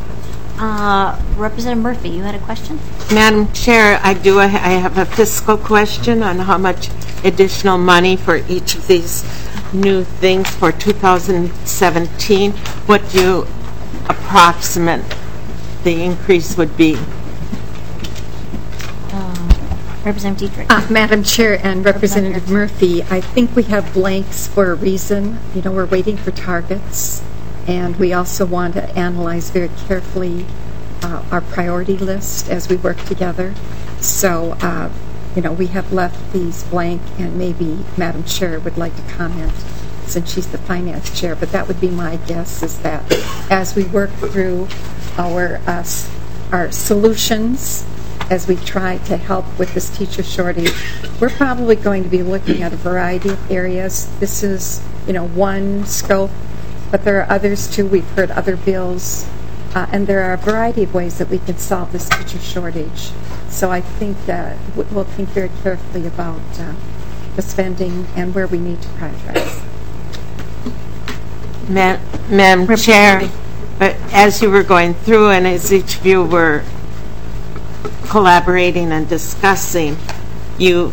Uh, Representative Murphy, you had a question? Madam Chair, I do. I have a fiscal question on how much additional money for each of these new things for two thousand seventeen. What do you approximate the increase would be? Uh, Representative Dietrich. Uh, Madam Chair and Representative Murphy, I think we have blanks for a reason. You know, we're waiting for targets. And we also want to analyze very carefully uh, our priority list as we work together. So, uh, you know, we have left these blank, and maybe Madam Chair would like to comment since she's the Finance Chair. But that would be my guess, is that as we work through our uh, our solutions, as we try to help with this teacher shortage, we're probably going to be looking at a variety of areas. This is, you know, one scope. But there are others, too. We've heard other bills. Uh, and there are a variety of ways that we can solve this teacher shortage. So I think that we'll think very carefully about uh, the spending and where we need to prioritize. Ma- Madam Chair, but as you were going through and as each of you were collaborating and discussing, you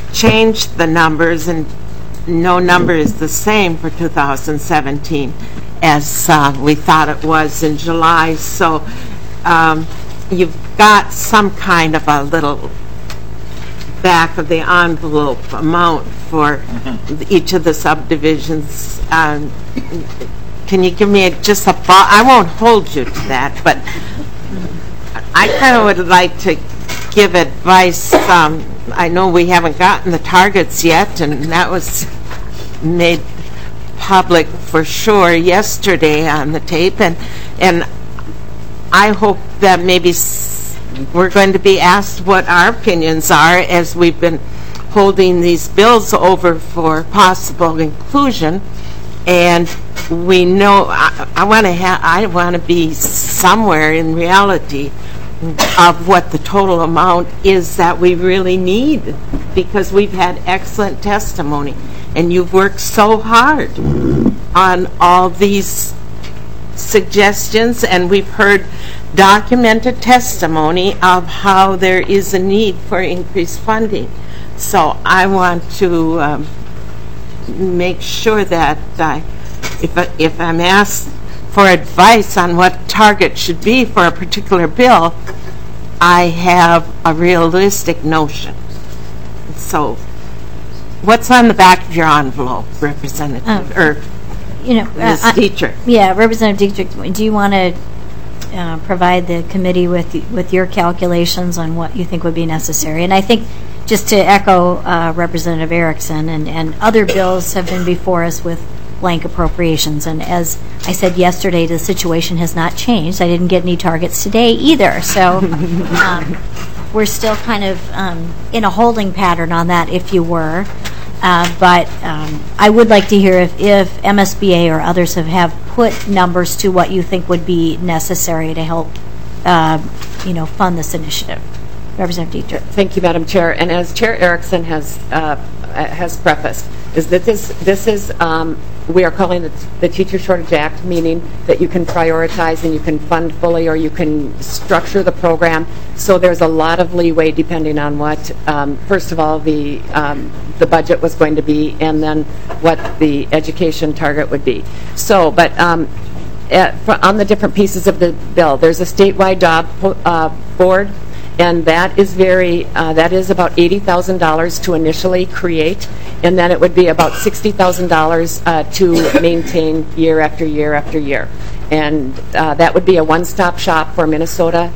changed the numbers, and no number is the same for two thousand seventeen. as uh, we thought it was in July. So um, you've got some kind of a little back of the envelope amount for each of the subdivisions. Um, can you give me just a thought? I won't hold you to that, but I kind of would like to give advice. Um, I know we haven't gotten the targets yet, and that was made public for sure yesterday on the tape, and and I hope that maybe we're going to be asked what our opinions are as we've been holding these bills over for possible inclusion. And we know I, I want to have I want to be somewhere in reality of what the total amount is that we really need, because we've had excellent testimony and you've worked so hard on all these suggestions, and we've heard documented testimony of how there is a need for increased funding. So I want to um, make sure that I, if, I, if I'm asked for advice on what target should be for a particular bill, I have a realistic notion. So what's on the back of your envelope, Representative, Um, or you know, Miz uh, I- Dietrich? Yeah, Representative Dietrich, do you want to uh, provide the committee with with your calculations on what you think would be necessary? And I think, just to echo uh, Representative Erickson, and, and other bills have been before us with blank appropriations, and as I said yesterday, the situation has not changed. I didn't get any targets today either, so um, we're still kind of um, in a holding pattern on that, if you were. Uh, but um, I would like to hear if, if M S B A or others have, have put numbers to what you think would be necessary to help, uh, you know, fund this initiative. Representative Dietrich. Thank you, Madam Chair. And as Chair Erickson has uh, has prefaced, is that this this is um, we are calling it the Teacher Shortage Act, meaning that you can prioritize and you can fund fully, or you can structure the program. So there's a lot of leeway depending on what, um, first of all, the um, the budget was going to be, and then what the education target would be. So, but um, at, for, on the different pieces of the bill, there's a statewide job uh, board. And that is very, uh, that is about eighty thousand dollars to initially create, and then it would be about sixty thousand dollars uh, to maintain year after year after year. And uh, that would be a one-stop shop for Minnesota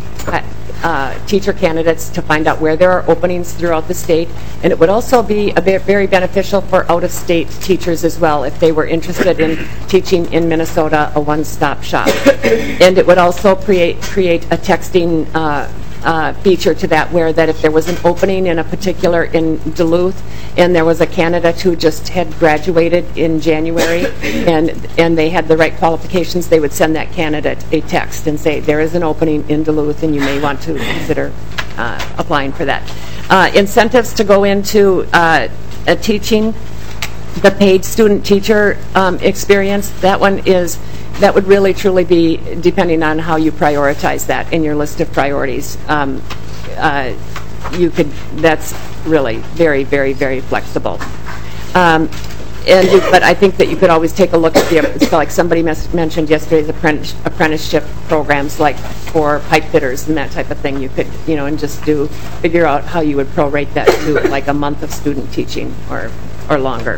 uh, teacher candidates to find out where there are openings throughout the state. And it would also be a bit very beneficial for out-of-state teachers as well, if they were interested in teaching in Minnesota, a one-stop shop. And it would also create, create a texting uh, Uh, feature to that, where that if there was an opening in a particular in Duluth and there was a candidate who just had graduated in January and and they had the right qualifications, they would send that candidate a text and say there is an opening in Duluth and you may want to consider uh, applying for that. Uh, incentives to go into uh, a teaching, the paid student teacher um, experience, that one is that would really truly be depending on how you prioritize that in your list of priorities. Um, uh, you could, that's really very, very, very flexible. Um, and you, but I think that you could always take a look at the, it's like somebody mes- mentioned yesterday's apprentice, apprenticeship programs, like for pipe fitters and that type of thing. You could, you know, and just do, figure out how you would prorate that to like a month of student teaching or, or longer.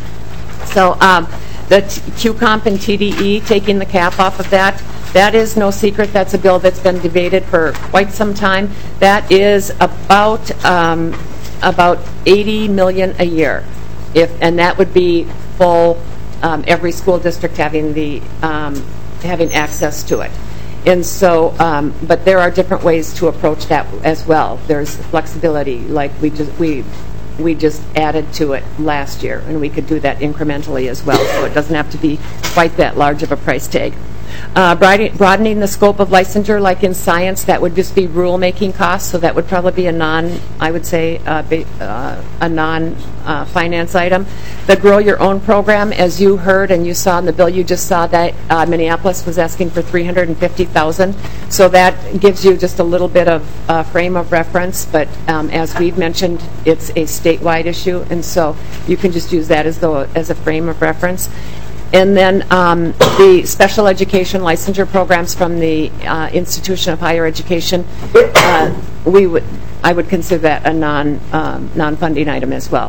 So, um, the Q COMP and T D E, taking the cap off of that, that is no secret. That's a bill that's been debated for quite some time. That is about um, about eighty million dollars a year, if and that would be full. Um, every school district having the um, having access to it, and so. Um, but there are different ways to approach that as well. There's flexibility, like we just we. we just added to it last year, and we could do that incrementally as well, so it doesn't have to be quite that large of a price tag. Uh, broadening the scope of licensure, like in science, that would just be rule-making costs, so that would probably be a non, I would say, uh, uh, a non-finance uh, item. The Grow Your Own program, as you heard and you saw in the bill you just saw, that uh, Minneapolis was asking for three hundred fifty thousand dollars, so that gives you just a little bit of uh, frame of reference, but um, as we've mentioned, it's a statewide issue, and so you can just use that as, though, as a frame of reference. And then um, the special education licensure programs from the uh, Institution of Higher Education, uh, we would, I would consider that a non, um, non-funding item as well.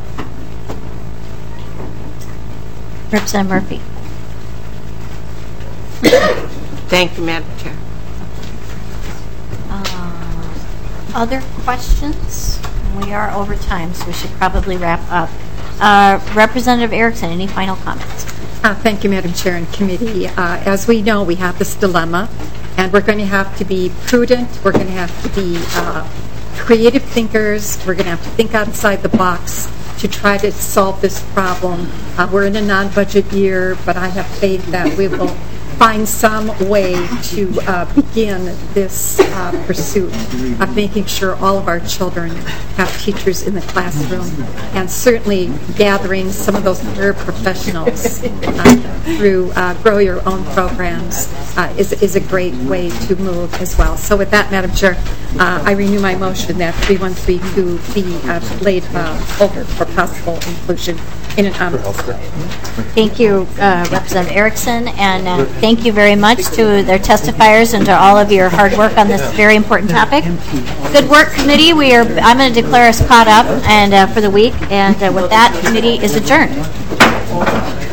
Representative Murphy. Thank you, Madam Chair. Uh, other questions? We are over time, so we should probably wrap up. Uh, Representative Erickson, any final comments? Uh, thank you, Madam Chair and Committee. Uh, as we know, we have this dilemma, and we're going to have to be prudent. We're going to have to be uh, creative thinkers. We're going to have to think outside the box to try to solve this problem. Uh, we're in a non-budget year, but I have faith that we will find some way to uh, begin this uh, pursuit of making sure all of our children have teachers in the classroom, and certainly gathering some of those paraprofessionals uh, through uh, Grow Your Own programs uh, is, is a great way to move as well. So with that, Madam Chair, uh, I renew my motion that three one three two be uh, laid uh, over for possible inclusion in an omnibus. Thank you, uh, Representative Erickson, and uh, thank you very much to their testifiers and to all of your hard work on this very important topic. Good work, committee. We are. I'm going to declare us caught up and uh, for the week, and uh, with that, committee is adjourned.